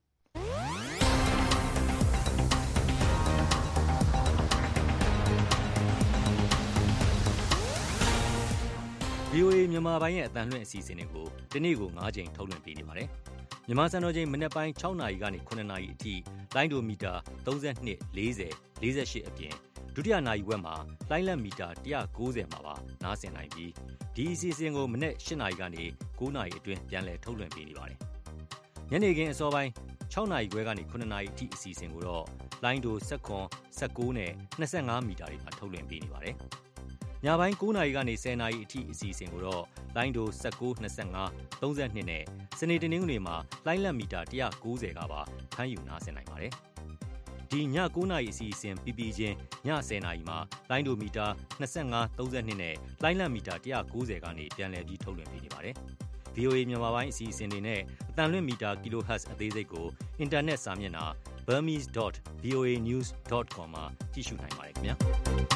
Speaker 18: VOA မြန်မာပိုင်းရဲ့အသံလွှင့်အစီအစဉ်တွေကိုဒီနေ့ကို9ချိန်ထုတ်လွှင့်ပေးနေပါတယ်။မြန်မာစံတော်ချိန်မနေ့ပိုင်း6နာရီကနေ9နာရီအထိလိုင်းဒိုမီတာ32 40 48အပြင်ဒုတိယနာရီဝက်မှာလိုင်းလက်မီတာ190မှာပါနားဆင်နိုင်ပြီးဒီအစီအစဉ်ကိုမနေ့8နာရီကနေ9နာရီအတွင်းပြန်လည်ထုတ်လွှင့်ပေးနေပါတယ်။ညနေခင်းအစောပိုင်း6နာရီခွဲကနေ9နာရီအထိအစီအစဉ်ကိုတော့လိုင်းဒို19နဲ့25မီတာတွေမှာထုတ်လွှင့်ပေးနေပါတယ်။ညပိုင်း9နာရီကနေ10နာရီအထိအစီအစဉ်ကိုတော့လိုင်းဒို19 25 32နဲ့စနေတနင်္ဂနွေမှာလိုင်းလက်မီတာ190ကပါဖမ်းယူနားဆင်နိုင်ပါတယ်။ဒီည9:00 နာရီအစီအစဉ်ပြီးချင်းည10:00 နာရီမှာလိုင်းဒိုမီတာ25 32နဲ့လိုင်းလံမီတာ190ကနေပြန်လည်ပြီးထုတ်လွှင့်ပေးနေပါတယ်။ VOA မြန်မာပိုင်းအစီအစဉ်တွေနဲ့အတန်လွင့်မီတာ kHz အသေးစိတ်ကိုအင်တာနက်စာမျက်နှာ burmese.voanews.com မှာကြည့်ရှုနိုင်ပါတယ်ခင်ဗျာ။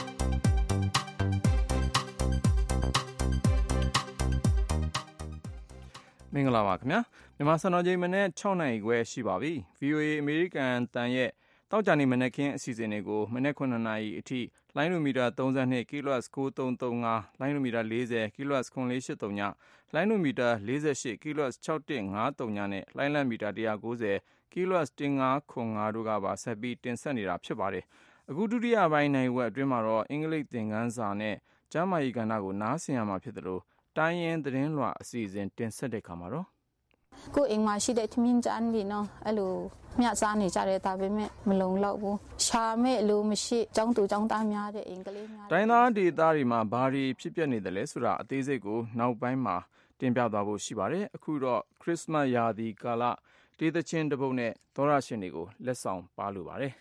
Speaker 2: မင်္ဂလာပါခင်ဗျာမြန်မာစံတော်ချိန်မနေ့6နာရီခွဲရှိပါပြီ VOA အမေရိကန်တန်ရဲ့တောက်ကြနေမနေ့ခင်းအစီအစဉ်တွေကိုမနေ့9နာရီအထိလိုင်းလိုမီတာ32 kHz 9335လိုင်းလိုမီတာ40 kHz 9483ညလိုင်းလိုမီတာ48 kHz 6153ညနဲ့လိုင်းလံမီတာ190 kHz 1505တို့ကပါဆက်ပြီးတင်ဆက်နေတာဖြစ်ပါတယ်အခုဒုတိယပိုင်းနိုင်ဝက်အတွင်းမှာတော့အင်္ဂလိပ်သင်ခန်းစာနဲ့ကျမ်းမာရေးကဏ္ဍကိုနားဆင်ရမှာဖြစ်တယ်လို့တိုင်းရင်းသတင်းလွှာအစီအစဉ်တင်ဆက်တဲ့ခါမှာတော့
Speaker 19: ကိုအိမ်မှာရှိတဲ့ထမင်းကြမ်းတွေနော်အဲ့လိုမြတ်စားနေကြတယ်ဒါပေမဲ့မလုံလောက်ဘူးရှာမဲ့လို့မရှိကျောင်းသူကျောင်းသားများတဲ့အင်္ဂလိပ်များ
Speaker 2: တိုင်းသားဒေသတွေမှာဘာတွေဖြစ်ပျက်နေတယ်လဲဆိုတာအသေးစိတ်ကိုနောက်ပိုင်းမှာတင်ပြသွားဖို့ရှိပါတယ်အခုတော့ခရစ်စမတ်ရာသီကာလဒေသချင်းတစ်ပုဒ်နဲ့သောရရှင်တွေကိုလက်ဆောင်ပါလိုပါတယ်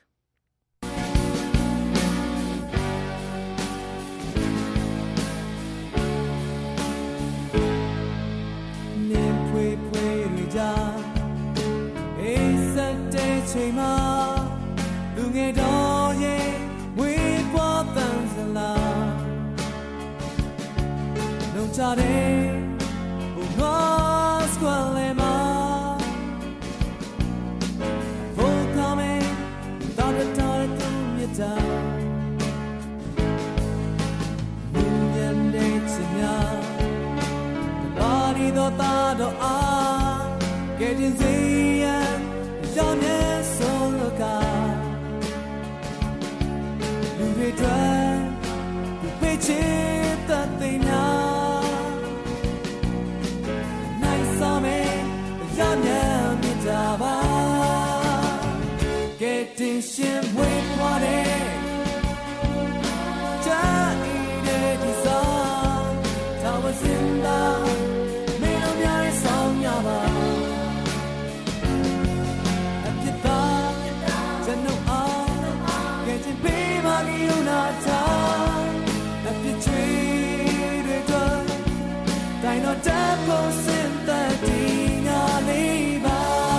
Speaker 20: ချိန်မှာလူငယ်တော်ရဲ့ဝေးပွားတန်စလားလုံချတဲ့ဘုံငါစကွာလေမှာဘုံကမဲတာတတော်တူမြတ်တာလူငယ်တဲ့ချင်များဘာဒီတော့တာတော့အားကဲတင်စီရန်ကြောင့်နဲ့ဆိုလိုကလူတွေတွေ့ပေးချစ်တဲ့တင်နာနိုင်စားမယ်ကြောင့်နဲ့မြတ်တာပါကဲတင်ရှင်ဝေးပွားတဲ့ချာအီတဲ့ဒီစားသာဝစင်တာမင်းတို့များရဲ့ဆောင်ရပါDon't send that ding on the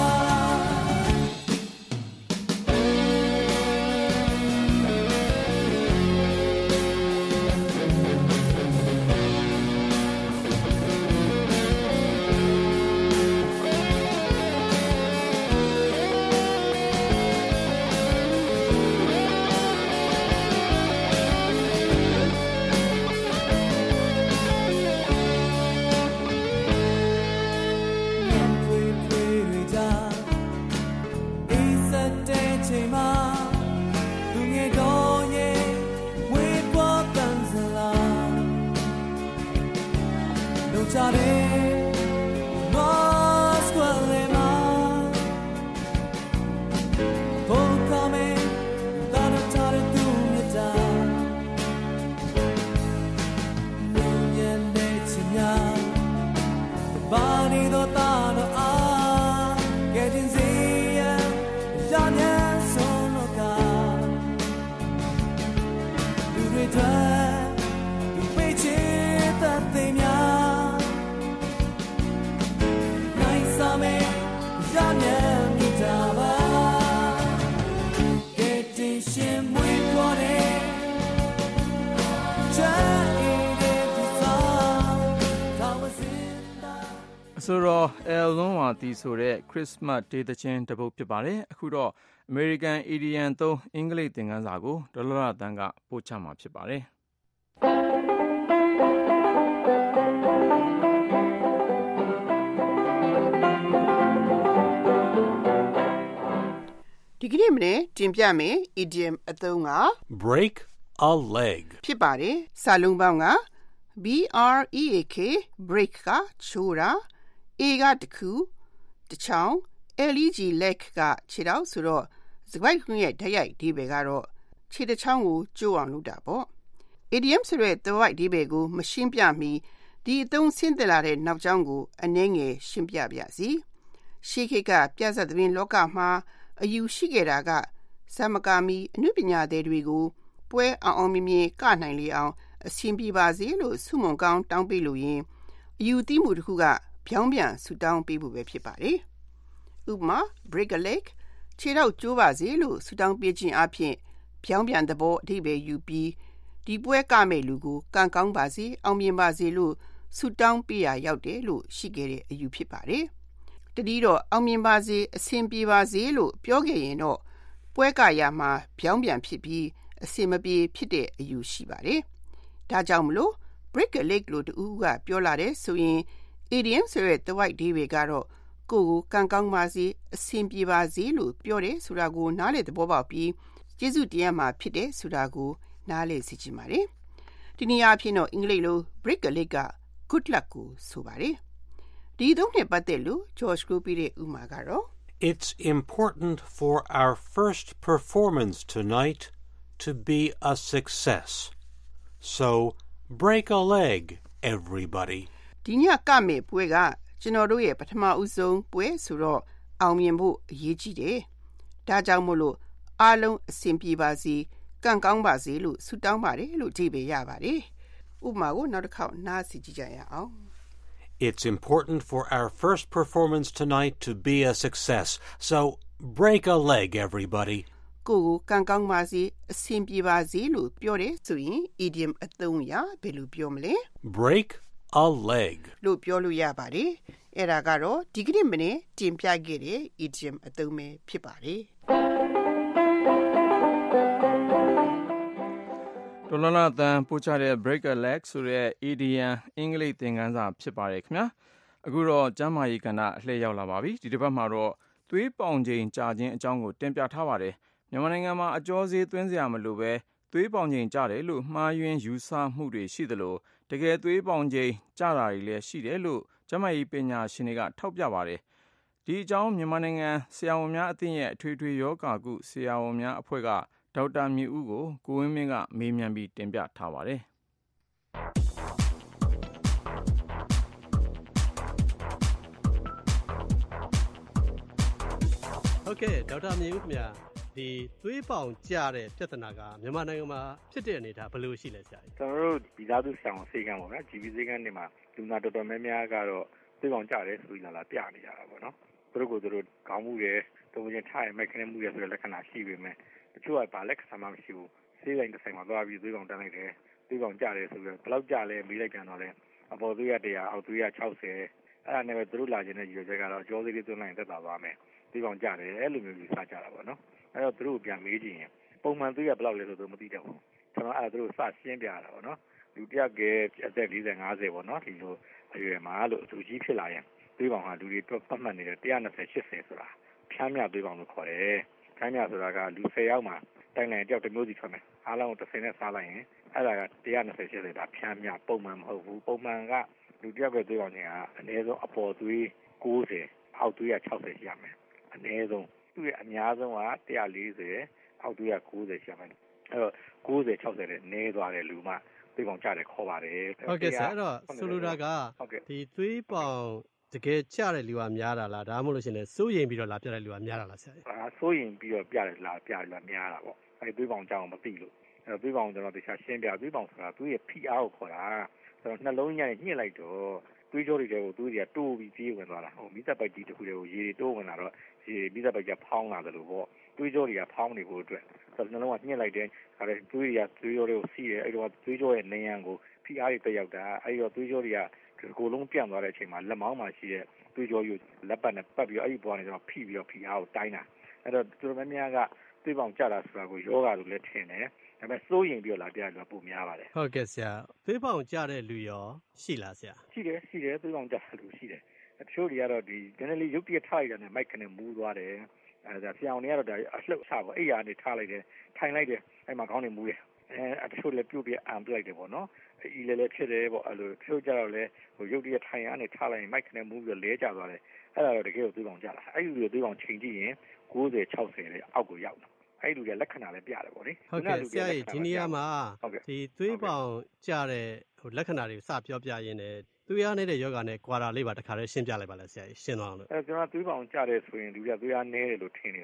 Speaker 2: ဆိုတော့အဲလွန်ဝါတီဆိုတဲ့ခရစ်စမတ်ဒေသချင်းတစ်ပုဒ်ဖြစ်ပါတယ်အခုတော့အမေရိကန်အီဒီယန်သုံးအင်္ဂလိပ်သင်ခန်းစာကိုဒေါ်လာတန်းကပို့ချမှာဖြစ်ပါတယ်
Speaker 21: ဒီကနေ့မနေ့တင်ပြမယ် idiom အသုံးက
Speaker 14: break a leg
Speaker 21: ဖြစ်ပါတယ်စာလုံးပေါင်းက break break ကချိုးတာ a ကတခုတချောင်း leg leg ကခြေထောက်ဆိုတော့စကားခွင့်ရဲ့ဓာတ်ရိုက်ဒီဘယ်ကတော့ခြေတစ်ချောင်းကိုကျိုးအောင်လုပ်တာပေါ့ idiom ဆိုတဲ့သွိုက်ဒီဘယ်ကိုမရှင်းပြမီဒီအသုံးဆင်းသက်လာတဲ့နောက်ကြောင်းကိုအနည်းငယ်ရှင်းပြပါစီရှေးခေတ်ကပြဿနာသတင်းလောကမှာအယူရှိခဲ့တာကစံမကာမီအနုပညာသည်တွေကိုပွဲအောင်မြင်မြင်ကနိုင်လေအောင်အဆင်ပြေပါစေလို့ဆုမွန်ကောင်းတောင်းပေးလို့ရင်အယူသီးမှုတစ်ခုကပြောင်းပြန်ဆူတောင်းပေးဖို့ပဲဖြစ်ပါတယ်။ဥပမာ break a leg ခြေထောက်ကျိုးပါစေလို့ဆူတောင်းပေးခြင်းအပြင်ပြောင်းပြန်သဘောအဓိပ္ပာယ်ယူပြီးဒီပွဲကမဲ့လူကိုကံကောင်းပါစေအောင်မြင်ပါစေလို့ဆူတောင်းပေးရရောက်တယ်လို့ရှိခဲ့တဲ့အယူဖြစ်ပါတယ်။တတိတော့အောင်မြင်ပါစေအဆင်ပြေပါစေလို့ပြောခဲ့ရင်တော့ပွဲကရမှာပြောင်းပြန်ဖြစ်ပြီးအဆင်မပြေဖြစ်တဲ့အယူရှိပါတယ်။ဒါကြောင့်မလို့ break a leg လို့တူကပြောလာတယ်ဆိုရင် idiom ဆိုတဲ့ the white တွေကတော့ကိုယ်ကိုကံကောင်းပါစေအဆင်ပြေပါစေလို့ပြောတယ်ဆိုတာကိုနားလည်သဘောပေါက်ပြီးကျေးဇူးတရားမှာဖြစ်တယ်ဆိုတာကိုနားလည်စေချင်ပါတယ်။ဒီနေရာအဖြစ်တော့အင်္ဂလိပ်လို break a leg က good luck ကိုဆိုပါတယ်။ဒီသုံးနဲ့ပတ်သက်လို့ George ကိုပြတဲ့ဥမာကတော့
Speaker 1: It's important for our first performance tonight to be a success. So break a leg, everybody.
Speaker 21: ဒီညကမဲ့ပွဲကကျွန်တော်တို့ရဲ့ပထမဦးဆုံးပွဲဆိုတော့အောင်မြင်ဖို့အရေးကြီးတယ်။ဒါကြောင့်မို့လို့အားလုံးအဆင်ပြေပါစေကံကောင်းပါစေလို့ဆုတောင်းပါတယ်လို့အဓိပ္ပာယ်ရပါတယ်။ဥပမာကိုနောက်တစ်ခေါက်နားစီကြည့်ကြရအောင်။
Speaker 1: It's important for our first performance tonight to be a success. So break a leg, everybody.
Speaker 21: ကိုကံကောင်းပါစေအဆင်ပြေပါစေလို့ပြောတယ်ဆိုရင် idiom အသုံးအရာဘယ်လိုပြောမလဲ
Speaker 1: break a leg
Speaker 21: လို့ပြောလို့ရပါတယ်အဲ့ဒါကတော့ဒီကနေ့မနေ့တင်ပြခဲ့တဲ့ idiom အသုံးပဲဖြစ်ပါတယ်
Speaker 2: ဒေါ်လာတန်ပို့ချတဲ့ break a leg ဆိုတဲ့ idiom အင်္ဂလိပ်သင်ခန်းစာဖြစ်ပါတယ်ခင်ဗျာအခုတော့ကျမ်းမာရေးကဏ္ဍအလှည့်ရောက်လာပါပြီဒီတစ်ပတ်မှာတော့သွေးပေါင်ချိန်ကြာခြင်းအကြောင်းကိုတင်ပြထားပါတယ်မြန်မာနိုင်ငံမှာအကျော်စေးသွင်းစရာမလိုပဲသွေးပေါင်ချိန်ကျတယ်လို့မှားယွင်းယူဆမှုတွေရှိသလိုတကယ်သွေးပေါင်ချိန်ကျတာတွေလည်းရှိတယ်လို့ကျန်းမာရေးပညာရှင်တွေကထောက်ပြပါတယ်ဒီအကြောင်းမြန်မာနိုင်ငံဆရာဝန်များအသင်းရဲ့အထွေထွေရောဂါကုဆရာဝန်များအဖွဲ့ကဒေါက်တာမြင့်ဦးကိုကိုဝင်းမင်းကမေးမြန်းပြီးတင်ပြထားပါတယ်
Speaker 22: ဟုတ်ကဲ့ဒေါက်တာမြင့်ဦးခင်ဗျာဒီသွေးပေါင်ကျတဲ့ပြဿနာကမြန်မာနိုင်ငံမှာဖြစ်တဲ့အနေအထားဘယ်လိုရှိလဲဆရာကြီး
Speaker 23: ကျွန်တော်တို့ဒီသားစုဆောင်ဆေးကမ်းပေါ့ဗျာ GB ဆေးကမ်းတွေမှာလူနာတော်တော်များများကတော့သွေးပေါင်ကျတယ်ဆိုပြီးလာပြနေကြတာပေါ့နော်သူတို့ကိုသူတို့ခေါင်းမှုတယ်တုံးချင်းထားရမိုက်ခနဲ့မှုရဆိုတဲ့လက္ခဏာရှိပေမဲ့တချို့ကဘာလက္ခဏာမှမရှိဘူးဆေးတိုင်းတစ်ဆိုင်မှာသွားပြီးသွေးပေါင်တက်လိုက်တယ်သွေးပေါင်ကျတယ်ဆိုပြီးဘယ်လောက်ကျလဲမေးလိုက်ပြန်တော့လဲအပေါ်သွေးရ100အောက်သွေးရ60အဲ့ဒါနဲ့ပဲသူတို့လာခြင်းတဲ့ရည်ရွယ်ချက်ကတော့ကြောသေးလေးသွင်းလိုက်တက်တာသွားမယ်သွေးပေါင်ကျတယ်အဲ့လိုမျိုးယူဆကြတာပေါ့နော်အဲ့တော့သူတို့ပြန်မေးကြည့်ရင်ပုံမှန်သွေးရဘယ်လောက်လဲဆိုတော့မသိတော့ဘူးကျွန်တော်အဲ့ဒါသူတို့စရှင်းပြရတာပေါ့နော်လူတစ်ယောက်ကအသက်40 50ပေါ့နော်ဒီလိုအရွယ်မှာလို့သူကြီးဖြစ်လာရင်သွေးပေါင်ဟာလူတွေတွက်မှတ်နေတဲ့120 80ဆိုတာဖြန်းမြသွေးပေါင်လို့ခေါ်တယ်ဖြန်းမြဆိုတာကလူ10ယောက်မှာတိုင်တိုင်တယောက်တစ်မျိုးစီထွက်မယ်အားလုံးကို30နဲ့စားလိုက်ရင်အဲ့ဒါက120 80ဒါဖြန်းမြပုံမှန်မဟုတ်ဘူးပုံမှန်ကလူတစ်ယောက်ကသွေးပေါင်ခြင်းကအနည်းဆုံးအပေါ်သွေး90အောက်သွေးရ60ရှိရမယ်အနည်းဆုံးသူ့ရဲ့အများဆုံးက140အောက်သွေးရ90ရှိရမယ်အဲ့တော့90 60နဲ့နည်းသွားတဲ့လူမှသွေးပေါင်ကျတယ်ခေါ်ပါတယ်
Speaker 22: ဟုတ်ကဲ့ဆရာအဲ့တော့ဆိုလိုတာကဒီသွေးပေါင်တကယ်ကျတဲ့လူကများတာလားဒါမှမဟုတ်လို့ရှိရင်စိုးရိမ်ပြီးတော့လာပြတဲ့လူကများတာလားဆရာ
Speaker 23: စိုးရိမ်ပြီးတော့ပြတယ်လားပြတယ်လားများတာပေါ့အဲ့သွေးပေါင်ကြောင်မသိလို့အဲ့သွေးပေါင်ကျွန်တော်တခြားရှင်းပြသွေးပေါင်ဆိုတာသူ့ရဲ့ဖိအားကိုခေါ်တာဆိုတော့နှလုံးညံ့ညှစ်လိုက်တော့သွေးကြောတွေကိုသွေးတွေကတိုးပြီးပြေးဝင်သွားတာဟိုမိသက်ပိုက်ကြီးတစ်ခုတည်းကိုရေတိုးဝင်လာတော့ရေမိသက်ပိုက်ကဖောင်းလာတယ်လို့ပေါ့သွေးကြောတွေကဖောင်းနေဖို့အတွက်ဆိုတော့နှလုံးကညှစ်လိုက်တယ်ဒါလည်းသွေးတွေကသွေးကြောတွေကိုစီးတယ်အဲ့တော့သွေးကြောရဲ့နေရန်ကိုဖိအားတွေတက်ရောက်တာအဲ့တော့သွေးကြောတွေကကိုယ်လုံးပြန့်သွားတဲ့အချိန်မှာလက်မောင်းမှာရှိတဲ့သွေးကြောယူလက်ပတ်နဲ့ပတ်ပြီးတော့အဲ့ဒီပေါ်ကနေတော့ဖိပြီးတော့ဖိအားကိုတိုင်းတာအဲ့တော့သူတို့များများကသွေးပေါင်ကျတာဆိုတာကိုယောဂါလို့လည်းထင်တယ်ဒါပေမဲ့စိုးရင်ပြီးတော့လာပြတယ်လို့ပုံများပါတယ်
Speaker 22: ဟုတ်ကဲ့ဆရာသွေးပေါင်ကျတဲ့လူရောရှိလားဆရာ
Speaker 23: ရှိတယ်သွေးပေါင်ကျတဲ့လူရှိတယ်တချို့တွေကတော့ဒီနည်းနည်းလေးရုပ်တရက်ထားရတဲ့မိုက်ခနဲ့မူးသွားတယ်အဲဒါဆရာအောင်တွေကတော့ဒါအလှုပ်ချပေါ့အိယာနေထားလိုက်တယ်ထိုင်လိုက်တယ်အဲ့မှာခေါင်းနေမူးတယ်တချို့လည်းပြုတ်ပြအံပလိုက်တယ်ပေါ့နော်အီလည်းဖြစ်တယ်ပေါ့အဲ့လိုတချို့ကြတော့လည်းဟိုရုပ်တရက်ထိုင်ရနေထားလိုက်ရင်မိုက်ခနဲ့မူးပြီးလဲကျသွားတယ်အဲ့ဒါတော့တကယ်ကိုသွေးပေါင်ကျလာအဲ့ဒီလိုသွေးပေါင်ချိန်ကြည့်ရင်90 60တဲ့အောက်ကိုရောက်တယ်အဲ့လူတွေလက္ခဏာလည်းပြတယ်ပေါ့လေ
Speaker 22: ဟုတ်ကဲ့ဆရာကြီးဒီနေရာမှာဒီသွေးပေါင်ကျတဲ့ဟိုလက္ခဏာတွေကိုစပြောပြရင်းနဲ့သွေးအားနေတဲ့ယောဂနဲ့ကွာတာလေးပါတခါတည်းရှင်းပြလိုက်ပါလားဆရာကြီးရှင်းသွားအောင်လို့
Speaker 23: ကျွန်တော်သွေးပေါင်ကျတယ်ဆိုရင်လူကသွေးအားနည်းတယ်လို့ထင်နေတာ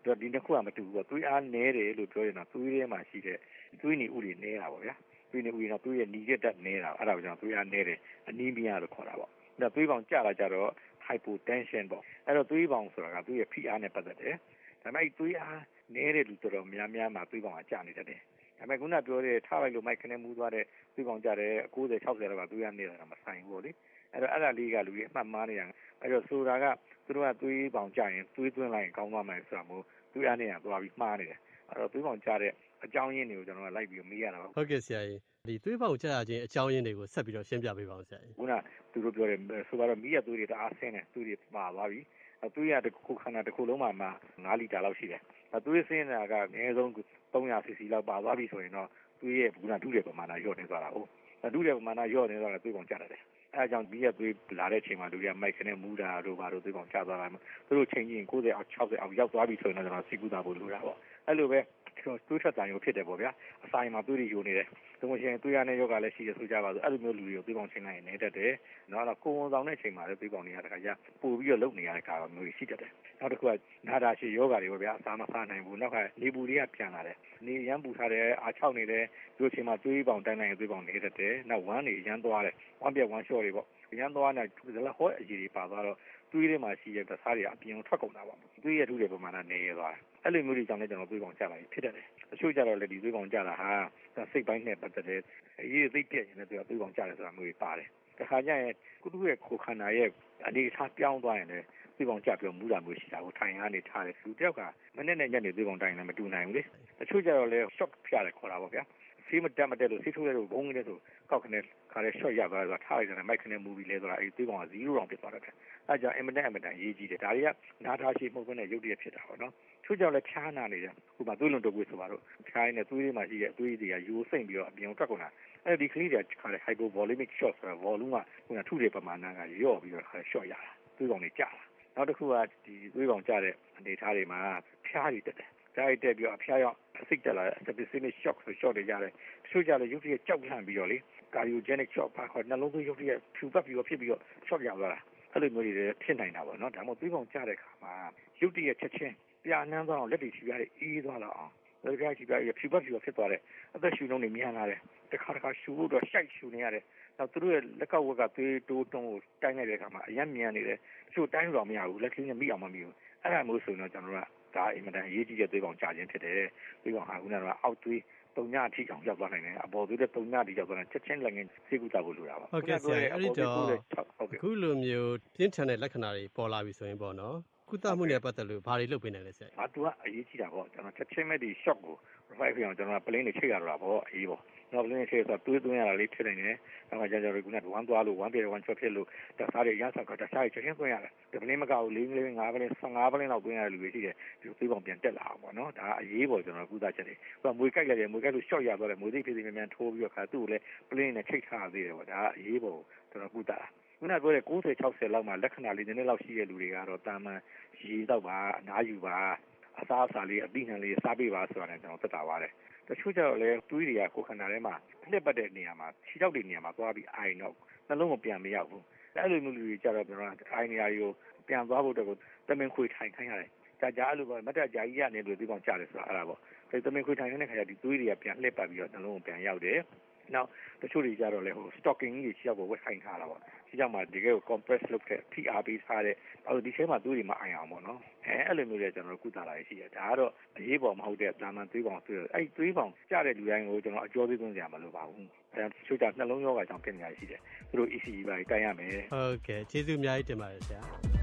Speaker 23: ဒီနှစ်ခုကမတူဘူးပေါ့သွေးအားနည်းတယ်လို့ပြောရင်တော့သွေးထဲမှာရှိတဲ့သွေးနီဥတွေနည်းတာပေါ့ဗျာသွေးနီဥတွေတော့သွေးရဲ့နီးတဲ့နည်းတာအဲ့ဒါကိုကျွန်တော်သွေးအားနည်းတယ်အနီးမီးယားလို့ခေါ်တာပေါ့ဒါသွေးပေါင်ကျလာကြတော့ hypotension ပေါ့အဲ့တော့သွေးပေါင်ဆိုတာကသွေးရဲ့ဖိအားနဲ့ပတ်သက်တယ်ဒါပေမဲ့သွေးအားနည်းတဲ့လူတော်တော်များများမှာသွေးပေါင်ကကျနေတတ်တယ်ဒါပေမဲ့ခုနပြောတဲ့ထားလိုက်လို့မိုက်ခနဲ့မူးသွားတဲ့သွေးပေါင်ကျတဲ့90 60လောက်ကသွေးအားနေတာမဆိုင်ဘူးပေါ့လေအဲ့တော့အဲ့ဒါလေးကလူတွေအမှတ်မှားနေရအဲ့တော့ဆိုတာကသူတို့ကသွေးပေါင်ကျရင်သွေးသွင်းလိုက်ရင်ကောင်းသွားမယ်ဆိုတာမျိုးသွေးအားနေတာသွားပြီးမှားနေတယ်အဲ့တော့သွေးပေါင်ကျတဲ့အကြောင်းရင်းတွေကိုကျွန်တော်ကလိုက်ပြီးမေးရတာပါ
Speaker 22: ဟုတ်ကဲ့ဆရာကြီးဒီသွေးပေါင်ကျရခြင်းအကြောင်းရင်းတွေကိုဆက်ပြီးတော့ရှင်းပြပေးပါဦးဆရာကြီး
Speaker 23: ခုနသူတို့ပြောတယ်ဆိုတော့မိရသွေးတွေတအားဆင်းတယ်သွေးတွေမှာသွားပြီသွေးရတစ်ခုခန္ဓာတစ်ခုလုံးမှာ9လီတာလောက်ရှိတယ်သွေးဆင်းတာကအနည်းဆုံး300 cc လောက်ပါသွားပြီဆိုရင်တော့သွေးရဲ့ခုနဒုတဲ့ပမာဏလျော့နေသွားတာဟုတ်ဒုတဲ့ပမာဏလျော့နေသွားတာသွေးပေါင်ကျတယ်အဲအကြောင်းမိရသွေးလာတဲ့အချိန်မှာလူတွေကမိုက်ခနဲ့မူးတာတို့ဘာတို့သွေးပေါင်ကျသွားတာသူတို့ချိန်ချင်း90အောက်60အောက်ရောက်သွားပြီဆိုရင်တော့ကျွန်တော်စီကူတာဖို့လိုတာပေါ့အဲ့လိုပဲသွေးထွက်တန်ရုံဖြစ်တယ်ပေါ့ဗျာအစာရင်မှာသွေးတွေယိုနေတယ်သူမှရှင်သွေးရတဲ့ယောဂလည်းရှိတယ်ဆိုကြပါစို့အဲ့လိုမျိုးလူတွေကိုသွေးပေါင်ချိန်လိုက်ရင်နေတတ်တယ်နော်အဲ့တော့ကိုယ်ဝန်ဆောင်တဲ့အချိန်မှာလည်းသွေးပေါင်တွေကတခါကျပို့ပြီးတော့လုံနေရတဲ့ကာမျိုးရှိတတ်တယ်နောက်တစ်ခုကနာတာရှိယောဂတွေပေါ့ဗျာအစာမစားနိုင်ဘူးနောက်ကနေပူတွေကပြန်လာတယ်နေရမ်းပူထားတဲ့အား6နေတယ်ဒီအချိန်မှာသွေးပေါင်တိုင်းနိုင်သွေးပေါင်နေတတ်တယ်နောက်ဝမ်းတွေရမ်းသွားတယ်ဝမ်းပြက်ဝမ်းလျှော့တွေပေါ့ရမ်းသွားတဲ့ဇလဟောအကြီးတွေပါသွားတော့သွေးထဲမှာရှိတဲ့ဓာတ်တွေအပြင်ထွက်ကုန်တာပေါ့သွေးရထုတဲ့ပမာဏနေရသွားတယ်အဲ့လိုမျိုးတွေကြောင့်လည်းကျွန်တော်သွေးပေါင်ကျလာပြီဖြစ်တတ်တယ်အချို့ကြတော့လည်းဒီသွေးပေါင်ကျလာဟာစိတ်ပိုင်းနဲ့ပတ်သက်တဲ့အရေးသိပြည့်ရင်လည်းသွေးပေါင်ကျတယ်ဆိုတာမျိုးတွေပါတယ်တခါကျရင်ကုထုရဲ့ကိုခန္ဓာရဲ့အနေအထားပြောင်းသွားရင်လည်းသွေးပေါင်ကျပြီးမူးတာမျိုးရှိတာကိုထိုင်ကနေထားတယ်လူတယောက်ကမနေ့နဲ့ညနေသွေးပေါင်တိုင်းလည်းမတူနိုင်ဘူးလေအချို့ကြတော့လည်း shock ဖြရတယ်ခေါ်တာပေါ့ဗျာဆေးမတက်လို့ဆေးထိုးရလို့ဘုံငင်းတဲ့ဆိုကောက်ခနဲ့ခါရဲ short ရသွားတယ်ဆိုတာထားလိုက်တယ်မိုက်ခနဲ့မူပြီးလဲဆိုတာသွေးပေါင်က0တောင်ဖြစ်သွားတယ်အဲကြောင့်အင်မတန်ရေးကြီးတယ်ဒါတွေကနားထားရှိမှုပဲနဲ့ရုပ်တရက်ဖြစ်တာပေါ့နော်ချို့ကြောင့်လည်းဖြားနာနေတယ်ဟိုမှာသွေးလွန်တုပ်ကွေးဆိုပါတော့ဖြားရင်းနဲ့သွေးတွေမှာရှိတဲ့အသွေးတွေကယိုစိမ့်ပြီးတော့အပြင်ထွက်ကုန်တာအဲဒီကလေးတွေကခါရဲ hypovolemic shock ဆိုတာ volume ကဟိုကထုတဲ့ပမာဏကရော့ပြီးတော့ခါရဲ short ရတာသွေးပေါင်တွေကျလာနောက်တစ်ခုကဒီသွေးပေါင်ကျတဲ့အနေအထားတွေမှာဖြားတွေတက်တယ်ဒါရိုက်တက်ပြီးတော့အဖျားရောက်အစိတ်တက်လာတဲ့ septicemic shock ဆို short တွေရတယ်တချို့ကြလည်းရုပ်တရက်ကြောက်လန့်ပြီးတော့လေ cardiogenic shock ပါခေါ်နှလုံးသွေးရုပ်တရက်ဖြူပတ်ပြီးတော့ဖြစ်ပြီးတော့ shock ရသွားတာအဲ့လိုမျိုးတွေဖြစ်နိုင်တာပေါ့နော်ဒါမှမဟုတ်သွေးပေါင်ကျတဲ့အခါမှာရုပ်တရက်ချက်ချင်းပြာနှမ်းသွားအောင်လက်တွေခြေပြားတွေအေးသွားတော့အောင်လက်တွေခြေပြားတွေဖြူပတ်ပြီးတော့ဖြစ်သွားတယ်အသက်ရှူနှုန်းတွေမြန်လာတယ်တစ်ခါရှူလို့တော့ရှိုက်ရှူနေရတယ်နောက်သူတို့ရဲ့လက်ကောက်ဝက်ကသွေးတိုးတုံးကိုတိုင်းလိုက်တဲ့အခါမှာအရင်မြန်နေတယ်တချို့တိုင်းလို့တော့မရဘူးလက်ကလေးနဲ့မိအောင်မမိဘူးအဲ့ဒါမျိုးဆိုရင်တော့ကျွန်တော်တို့ကဒါအင်မတန်အရေးကြီးတဲ့သွေးပေါင်ကျခြင်းဖြစ်တယ်သွေးပေါင်ဟာခုနကအောက်သွေး3ညအထိအောင်ရောက်သွားနိုင်တယ်အပေါ်သွေးတဲ့3ညအထိရောက်သွားတယ်ချက်ချင်းလည်းငင်းဆေးကုသဖို့လိုတာပါ
Speaker 22: ဟုတ်ကဲ့ဆရာအဲ့ဒီတော့အခုလိုမျိုးပြင်းထန်တဲ့လက္ခဏာတွေပေါ်လာပြီဆိုရင်ပေါ့နော်ကုသမှုနဲ့ပတ်သက်လို့ဘာတွေလုပ်ပေးနိုင်လဲဆရာ
Speaker 23: သူကအရေးကြီးတာပေါ့ကျွန်တော်ချက်ချင်းမဲ့ဒီ shock ကို revive အောင်ကျွန်တော်ပလင်းတွေချိတ်ရတော့တာပေါ့အေးပေါ့နောက်ပလင်းတွေချိတ်ဆိုသွေးသွင်းရတာလေးဖြစ်နေတယ်နောက်ကကြာကြာကဝမ်းသွားလို့ဝမ်းပြေဝမ်းချောဖြစ်လို့ဓာတ်စားတွေရဆောက်ကဓာတ်စားတွေချက်ချင်းသွင်းရတယ်ဒီပလင်းမကဘူး4 5ပလင်း15ပလင်းလောက်သွင်းရတဲ့လူတွေရှိတယ်ဒီသွေးပေါင်ပြန်တက်လာအောင်ပေါ့နော်ဒါအရေးပေါ်ကျွန်တော်ကုသချက်တွေသူကမွေကြိုက်လိုက်တယ်မွေကြိုက်လို့ shock ရသွားတယ်မွေသိဖြစ်စီမြန်ထိုးပြီးတော့ခါသူ့ကိုလည်းပလင်းနဲ့ချိတ်ထားသေးတယ်ပေါ့ဒါအရေးပေါ်ကျွန်တော်ကုသတာခုနကပြောတဲ့90 60လောက်မှာလက္ခဏာလေးနည်းနည်းလောက်ရှိတဲ့လူတွေကတော့တာမန်ရေတော့ပါအနားယူပါအစားအစာလေးအပိနှံလေးစားပေးပါဆိုတာနဲ့ကျွန်တော်သက်သာပါတယ်တချို့ကျတော့လည်းသွေးတွေကကိုယ်ခန္ဓာထဲမှာလှက်ပတ်တဲ့နေရာမှာခြေထောက်တွေနေရာမှာသွားပြီးအိုင်တော့နှလုံးကိုပြန်မရောက်ဘူးအဲ့လိုမျိုးလူတွေကျတော့ကျွန်တော်အိုင်နေရာတွေကိုပြန်သွားဖို့တော့တမင်ခွေထိုင်ခိုင်းရတယ်ကြာအဲ့လိုပဲမတ်တက်ကြာကြီးရနေလို့ဒီကောင်ကျတယ်ဆိုတာအဲ့ဒါပေါ့ဒီတမင်ခွေထိုင်နေတဲ့ခါကျဒီသွေးတွေကပြန်လှက်ပတ်ပြီးတော့နှလုံးကိုပြန်ရောက်တယ်နောက်တချို့တွေကြတော့လေဟို stocking ကြီးခြေထောက်ကိုဝတ်ခိုင်းထားတာပေါ့ခြေထောက်မှာဒီကဲကို compress လုပ်တဲ့ PR ပေးထားတဲ့ဒီထဲမှာသွေးတွေမအိုင်အောင်ပေါ့နော်အဲ့လိုမျိုးတွေကျွန်တော်ကုသလာရရှိတယ်ဒါကတော့အရေးပေါ်မဟုတ်တဲ့တာမန်သွေးပေါင်သွေးအဲ့သွေးပေါင်ကျတဲ့လူတိုင်းကိုကျွန်တော်အကျော်သေးသွင်းကြရမှာလို့ပါဘူးအဲ့တချို့ကြနှလုံးရောဂါကြောင့်ဖြစ်နေရရှိတယ်သူတို့ ECG ပါတိုင်းရမယ်
Speaker 22: ဟုတ်ကဲ့ကျေးဇူးအများကြီးတင်ပါတယ်ဆရာ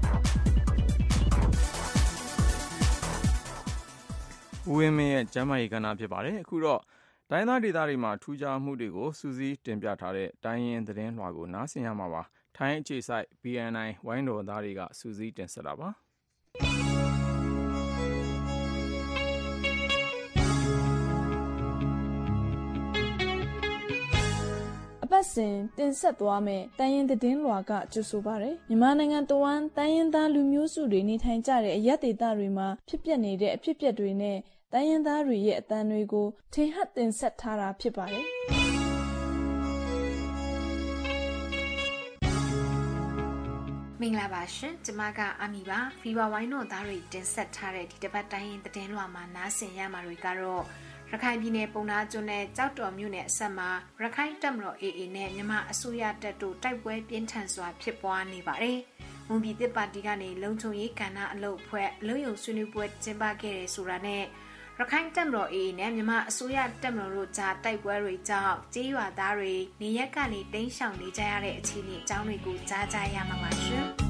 Speaker 2: ဦးဝင်းမင်းရဲ့ကျမ်းမာရေးကဏ္ဍဖြစ်ပါတယ်အခုတော့တိုင်းသားဒေသတွေမှာထူးခြားမှုတွေကိုစူးစီးတင်ပြထားတဲ့တိုင်းရင်းသတင်းလွှာကိုနားဆင်ရမှာပါထိုင်းအခြေစိုက် BNI ဝိုင်းတော်သားတွေကစူးစီးတင်ဆက်တာပါ
Speaker 5: အပတ်စဉ်တင်ဆက်သွားမယ့်တိုင်းရင်းသတင်းလွှာကကြိုဆိုပါရယ်မြန်မာနိုင်ငံတဝန်းတိုင်းရင်းသားလူမျိုးစုတွေနေထိုင်ကြတဲ့အရပ်ဒေသတွေမှာဖြစ်ပျက်နေတဲ့အဖြစ်အပျက်တွေနဲ့တိုင်းရင်းသားတွေရဲ့အသံတွေကိုထင်ဟပ်တင်ဆက်ထားတာဖြစ်ပါတယ်
Speaker 3: မင်္ဂလာပါရှင်ကျမကအမီပါဖီဝါဝိုင်းတို့သားတွေတင်ဆက်ထားတဲ့ဒီတစ်ပတ်တိုင်းသတင်းလွှာမှာနားဆင်ရမှာတွေကတော့ရခိုင်ပြည်နယ်ပုံနာကျွန်းနဲ့ကြောက်တော်မြို့နယ်အစပ်မှာရခိုင်တပ်မတော် AA နဲ့မြန်မာအစိုးရတပ်တို့တိုက်ပွဲပြင်းထန်စွာဖြစ်ပွားနေပါတယ်။ဝန်ပြည်တစ်ပါတီကနေလုံခြုံရေးကဏ္ဍအလုပ်ဖွဲ့လုံယုံဆွေးနွေးပွဲကျင်းပခဲ့တယ်ဆိုတာနဲ့ရခိုင်တပ်မတော် AA နဲ့မြန်မာအစိုးရတပ်မတော်တို့ကြားတိုက်ပွဲတွေကြောင့်ကြေးရွာသားတွေနေရက်ကနေတိမ်းရှောင်နေကြရတဲ့အခြေအနေအကြောင်းတွေကိုကြားကြရမှာပါရှင်။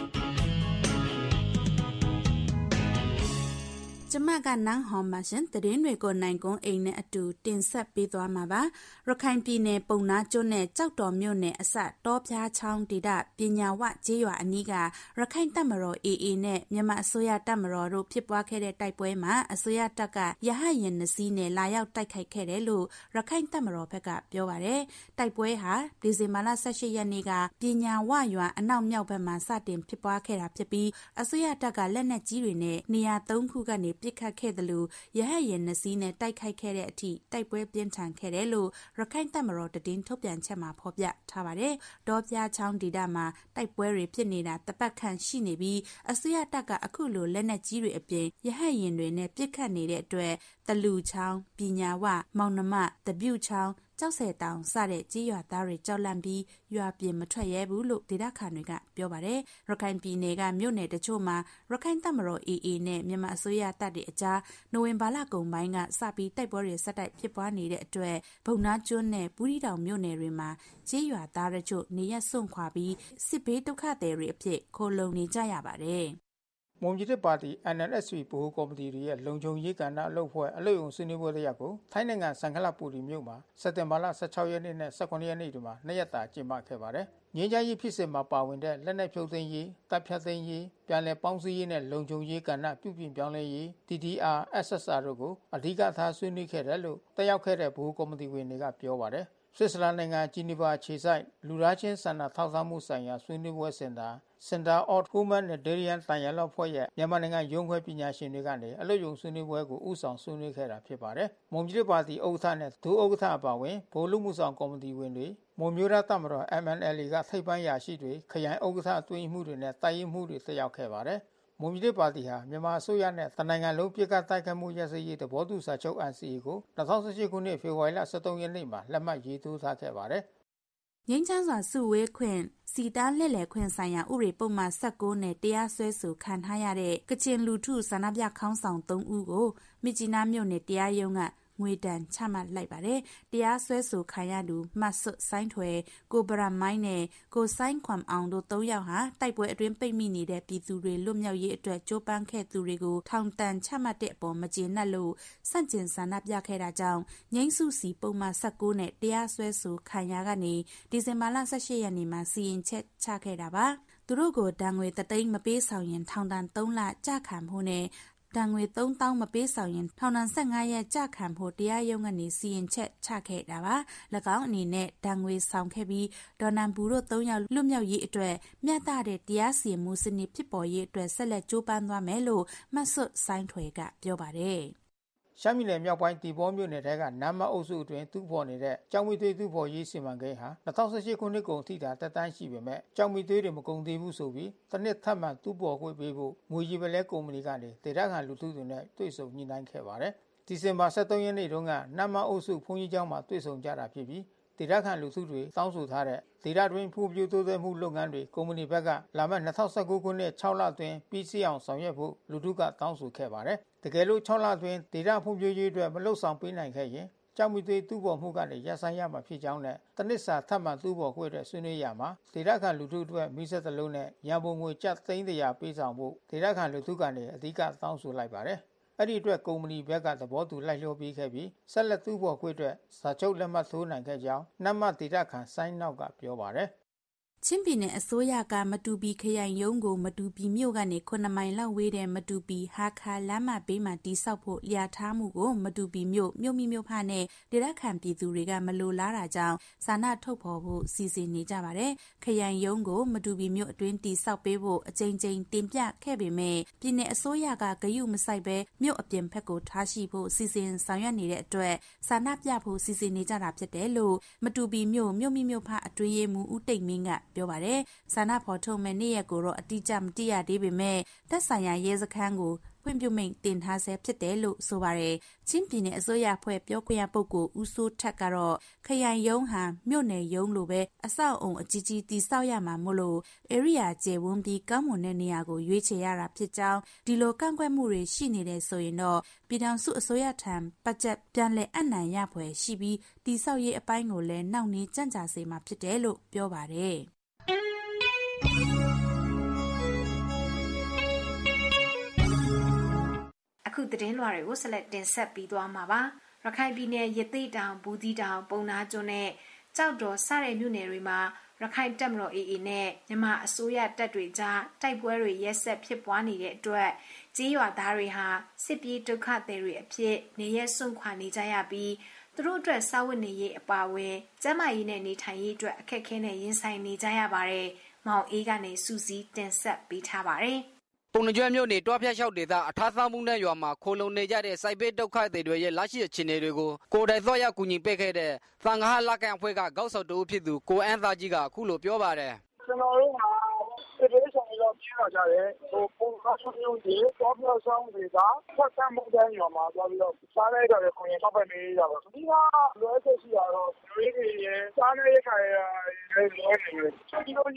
Speaker 3: ကျမကနန်းဟော်မရှင်တရင်တွေကိုနိုင်ကုန်းအိမ်နဲ့အတူတင်ဆက်ပေးသွားမှာပါရခိုင်ပြည်နယ်ပုံနာကျွန်းနဲ့ကြောက်တော်မြို့နယ်အစတောပြားချောင်းဒေသပညာဝကျေးရွာအနီးကရခိုင်တပ်မတော် AA နဲ့မြန်မာအစိုးရတပ်မတော်တို့ဖြစ်ပွားခဲ့တဲ့တိုက်ပွဲမှာအစိုးရတပ်ကရဟတ်ယာဉ်2စီးနဲ့လာရောက်တိုက်ခိုက်ခဲ့တယ်လို့ရခိုင်တပ်မတော်ဘက်ကပြောပါတယ်တိုက်ပွဲဟာဒီဇင်ဘာလ18ရက်နေ့ကပညာဝရွာအနောက်မြောက်ဘက်မှာစတင်ဖြစ်ပွားခဲ့တာဖြစ်ပြီးအစိုးရတပ်ကလက်နက်ကြီးတွေနဲ့နေရာ3ခုကနေပစ်ခတ်ခဲ့တယ်လို့ရဟတ်ယာဉ်2စီးနဲ့တိုက်ခိုက်ခဲ့တဲ့အထိတိုက်ပွဲပြင်းထန်ခဲ့တယ်လို့ရခိုင်တပ်မတော်သတင်းထုတ်ပြန်ချက်မှာဖော်ပြထားပါတယ်။တောပြားချောင်းဒေသမှာတိုက်ပွဲတွေဖြစ်နေတာတပတ်ခန့်ရှိနေပြီးအစိုးရတပ်ကအခုလိုလက်နက်ကြီးတွေအပြင်ရဟတ်ယာဉ်တွေနဲ့ပစ်ခတ်နေတဲ့အတွက်တလူချောင်းပညာဝမောင်နှမတပြုတ်ချောင်းကြောက်စဲတောင်စတဲ့ကြေးရွာသားတွေကြောက်လန့်ပြီးရွာပြင်မထွက်ရဲဘူးလို့ဒေသခံတွေကပြောပါတယ်ရခိုင်ပြည်နယ်ကမြို့နယ်တချို့မှာရခိုင်တပ်မတော် AA နဲ့မြန်မာအစိုးရတပ်တွေအကြားနိုဝင်ဘာလကုန်ပိုင်းကစပြီးတိုက်ပွဲတွေဆက်တိုက်ဖြစ်ပွားနေတဲ့အတွက်ဘုံနာကျွန်းနဲ့ဘူးရီတောင်မြို့နယ်တွေမှာကြေးရွာသားတချို့နေရက်စွန့်ခွာပြီးစစ်ဘေးဒုက္ခသည်တွေအဖြစ်ခိုလုံနေကြရပါတယ်
Speaker 9: မွန်ပြည်သစ်ပါတီ NLSP ဗဟိုကော်မတီရဲ့လုံခြုံရေးကဏ္ဍအလုပ်ဖွဲ့အလုပ်ရုံဆွေးနွေးပွဲတရားကိုထိုင်းနိုင်ငံစံခလပူရီမြို့မှာစက်တင်ဘာလ16ရက်နေ့နဲ့18ရက်နေ့တွေမှာနှစ်ရက်တာကျင်းပခဲ့ပါတယ်။ငြိမ်းချမ်းရေးဖြစ်စဉ်မှာပါဝင်တဲ့လက်နက်ဖြုတ်သိမ်းရေးတပ်ဖြတ်သိမ်းရေးပြန်လည်ပေါင်းစည်းရေးနဲ့လုံခြုံရေးကဏ္ဍပြုပြင်ပြောင်းလဲရေး TDR SSR တို့ကိုအဓိကထားဆွေးနွေးခဲ့တယ်လို့တက်ရောက်ခဲ့တဲ့ဗဟိုကော်မတီဝင်တွေကပြောပါတယ်။ဆွစ်ဇာလန်နိုင်ငံဂျီနီဗာခြေဆိုင်လူသားချင်းစာနာထောက်ထားမှုဆိုင်ရာဆွေးနွေးပွဲစင်တာ Center of Humanitarian Dialogue ဖွဲ့ရဲ့မြန်မာနိုင်ငံရုံးခွဲပညာရှင်တွေကနေအလုပ်ရုံဆွေးနွေးပွဲကိုဥဆောင်ဆွေးနွေးခဲ့တာဖြစ်ပါတယ်။မွန်ပြည်ပါတီဥက္ကဋ္ဌနဲ့ဒုဥက္ကဋ္ဌအပါအဝင်ဗိုလ်လူမှုဆောင်ကော်မတီဝင်တွေမွန်မျိုးသားတပ်မတော် MNLA ကထိပ်ပိုင်းရာရှိတွေခရိုင်ဥက္ကဋ္ဌအတွင်းမှုတွေနဲ့တိုင်ရင်မှုတွေတက်ရောက်ခဲ့ပါတယ်။မွန်ပြည်ပါတီဟာမြန်မာအစိုးရနဲ့တနိုင်ငံလုံးပြည်ကတိုက်ခိုက်မှုရစရေးသဘောတူစာချုပ် NCA ကို2018ခုနှစ်ဖေဖော်ဝါရီလ23ရက်နေ့မှာလက်မှတ်ရေးထိုးထားခဲ့ပါတယ်
Speaker 3: ငင်းချမ်းစွာစုဝေးခွင့်စီတန်းလက်လည်ခွင့်ဆိုင်ရာဥပဒေပုံမှန်19နဲ့တရားစွဲဆိုခံထားရတဲ့ကချင်လူထုဆန္ဒပြခေါင်းဆောင်3ဦးကိုမြစ်ကြီးနားမြို့နယ်တရားရုံးကငွေတန်ချမှတ်လိုက်ပါတယ်။တရားစွဲဆိုခံရသူမတ်ဆွတ်ဆိုင်းထွယ်ကိုဗရမိုင်းနဲ့ကိုဆိုင်းခွမ်အောင်တို့3ယောက်ဟာတိုက်ပွဲအတွင်းပိတ်မိနေတဲ့ပြည်သူတွေလွတ်မြောက်ရေးအတွက်ကြိုးပမ်းခဲ့သူတွေကိုထောင်ဒဏ်ချမှတ်တဲ့အပေါ်မကျေနပ်လို့စန့်ကျင်ဆန္ဒပြခဲ့တာကြောင့်ငိမ့်စုစီပုံမှန်19နဲ့တရားစွဲဆိုခံရကနေဒီဇင်ဘာလ18ရက်နေ့မှာစီရင်ချက်ချခဲ့တာပါ။သူတို့ကိုဒဏ်ငွေ3သိန်းမပေးဆောင်ရင်ထောင်ဒဏ်3လကျခံဖို့နဲ့တန်ငွေ3000မပေးဆောင်ရင်ထောင်ဒဏ်15ရက်ကြာခံဖို့တရားရုံးကနေစီရင်ချက်ချခဲ့တာပါ၎င်းအနေနဲ့တန်ငွေဆောင်ခဲ့ပြီးဒေါ်နန်ဘူးတို့3ယောက်လွတ်မြောက်ရေးအတွက်မျှတတဲ့တရားစီရင်မှုစနစ်ဖြစ်ပေါ်ရေးအတွက်ဆက်လက်ကြိုးပမ်းသွားမယ်လို့မတ်ဆွတ်ဆိုင်းထွေကပြောပါတယ်
Speaker 9: ရှမ်းပြည်နယ်မြောက်ပိုင်းတီဘောမြို့နယ်ထဲကနမ်းမအုပ်စုအတွင်းတူဖော်နေတဲ့ကြောင်မီသွေးတူဖော်ရေးစီမံကိန်းဟာ2018ခုနှစ်ကုန်ထိတာတက်တန်းရှိပေမဲ့ကြောင်မီသွေးတွေမကုန်သေးဘူးဆိုပြီးတစ်နှစ်ထပ်မံတူဖော်ခွင့်ပေးဖို့ငွေကြီးပလဲကုမ္ပဏီကနေဒေသခံလူထုတွေနဲ့တွေ့ဆုံညှိနှိုင်းခဲ့ပါတယ်။ဒီဇင်ဘာ23ရက်နေ့တုန်းကနမ်းမအုပ်စုဘုန်းကြီးကျောင်းမှာတွေ့ဆုံကြတာဖြစ်ပြီးဒေသခံလူထုတွေတောင်းဆိုထားတဲ့ဒေသတွင်းဖွံ့ဖြိုးတိုးတက်မှုလုပ်ငန်းတွေကုမ္ပဏီဘက်ကလာမယ့်2019ခုနှစ်6လအတွင်းပြီးစီးအောင်ဆောင်ရွက်ဖို့လူထုကတောင်းဆိုခဲ့ပါတယ်။တကယ်လို့6လအတွင်းဒေသဖွံ့ဖြိုးရေးအတွက်မလှုပ်ဆောင်ပေးနိုင်ခဲ့ရင်ကြောင်မီသွေးတူပေါ်မှုကနေရပ်ဆိုင်းရမှာဖြစ်ကြောင်းနဲ့တနစ်စာထပ်မံတူပေါ်ခွင့်တဲ့ဆွေးနွေးရမှာဒေသခံလူထုအတွက်မိဆက်သလုံးနဲ့ရန်ပုံငွေကျပ်300ပေးဆောင်ဖို့ဒေသခံလူထုကနေအဓိကတောင်းဆိုလိုက်ပါတယ်။အဲ့ဒီအတွက်ကုမ္ပဏီဘက်ကသဘောတူလိုက်လျောပေးခဲ့ပြီးဆက်လက်တူပေါ်ခွင့်အတွက်စာချုပ်လက်မှတ်ထိုးနိုင်ခဲ့ကြောင်းနတ်မဒေသခံဆိုင်းနောက်ကပြောပါတယ်။
Speaker 3: ချင်းပြည်နယ်အစိုးရကမတူပီခရိုင်ရုံးကိုမတူပီမြို့ကနေ9မိုင်လောက်ဝေးတဲ့မတူပီဟာခါလမ်းမဘေးမှာတိစောက်ဖို့လျာထားမှုကိုမတူပီမြို့မြို့ဖနဲ့ဒေသခံပြည်သူတွေကမလိုလားတာကြောင့်စာနာထုတ်ဖော်ဖို့စီစဉ်နေကြပါတယ်။ခရိုင်ရုံးကိုမတူပီမြို့အတွင်းတိစောက်ပေးဖို့အကြိမ်ကြိမ်တင်ပြခဲ့ပေမဲ့ပြည်နယ်အစိုးရကဂရုမစိုက်ပဲမြို့အပြင်ဘက်ကိုထားရှိဖို့စီစဉ်ဆောင်ရွက်နေတဲ့အတွက်စာနာပြဖို့စီစဉ်နေကြတာဖြစ်တယ်လို့မတူပီမြို့ဖအတွင်းရေးမှူးဦးတိတ်မင်းကပြောပါတယ်ဆန္ဒဖော်ထုတ်မဲ့နေ့ရက်ကိုတော့အတိအကျမသိရသေးပေမဲ့သက်ဆိုင်ရာရဲစခန်းကိုခွင့်ပြုမိန့်တင်ထားဆဲဖြစ်တယ်လို့ဆိုပါတယ်ချင်းပြည်နယ်အစိုးရအဖွဲ့ပြောခွင့်ရပုဂ္ဂိုလ်ဦးစိုးထက်ကတော့ခရိုင်ရုံးဟာမြို့နယ်ရုံးလိုပဲအဆောက်အုံအကြီးကြီးတည်ဆောက်ရမှာမို့လို့ area ကျယ်ဝန်းပြီးကောင်းမွန်တဲ့နေရာကိုရွေးချယ်ရတာဖြစ်ကြောင်းဒီလိုကန့်ကွက်မှုတွေရှိနေတဲ့ဆိုရင်တော့ပြည်ထောင်စုအစိုးရထံဘတ်ဂျက်ပြန်လည်အနှံရဖွယ်ရှိပြီးတည်ဆောက်ရေးအပိုင်းကိုလည်းနှောင့်နှေးကြန့်ကြာစေမှာဖြစ်တယ်လို့ပြောပါတယ်
Speaker 7: အခုသတင်းလွှာတွေကိုဆက်လက်တင်ဆက်ပြီးသွားမှာပါရခိုင်ပြည်နယ်ရသေ့တောင်ဘူးကြီးတောင်ပုံနာကျွန်းနဲ့ကြောက်တော်စတဲ့မြို့နယ်တွေမှာရခိုင်တပ်မတော် AA နဲ့မြန်မာအစိုးရတပ်တွေကြားတိုက်ပွဲတွေရက်ဆက်ဖြစ်ပွားနေတဲ့အတွက်ကြေးရွာသားတွေဟာစစ်ပြေးဒုက္ခသည်တွေအဖြစ်နေရစွန့်ခွာနေကြရပြီးသူတို့အတွက်စာဝတ်နေရေးအပါအဝင်ကျန်းမာရေးနဲ့နေထိုင်ရေးအတွက်အခက်အခဲနဲ့ရင်ဆိုင်နေကြရပါတယ်။မောင်အေးကနေစူးစီးတင်ဆက်ပေးထားပါတယ်။
Speaker 8: ပုံနှကျွမ်းမြို့နယ်တွားဖျက်လျှောက်ဒေသအထာသားမှုနဲ့ရွာမှာခိုလုံနေကြတဲ့စိုက်ပေးဒုက္ခသည်တွေရဲ့လက်ရှိအခြေအနေတွေကိုကိုယ်တိုင်သွားရောက်ကူညီပေးခဲ့တဲ့သံဃာလက်ကန်အဖွဲ့ကကောက်ဆောက်တူဖြစ်သူကိုအန်းသားကြီးကအခုလိုပြောပါတယ်
Speaker 10: ။ကျွန်တော်တို့ကဒီလိုဆောင်ရောက်ကြည့်ရကြတယ်။ပုံကားချုပ်ရုံးကြီးတွားဖျက်ဆောင်ဒေသဖက်ဆံမှုတဲ့ရွာမှာသွားပြီးတော့စားနေကြတဲ့ခွန်ရင်ထောက်ပံ့နေကြပါဒီကလွယ်ချက်ရှိရတော့တွေးတွေရဲ့စားနေရခိုင်ရလွယ်နေတယ်ဒီလိုချင်းစောင်း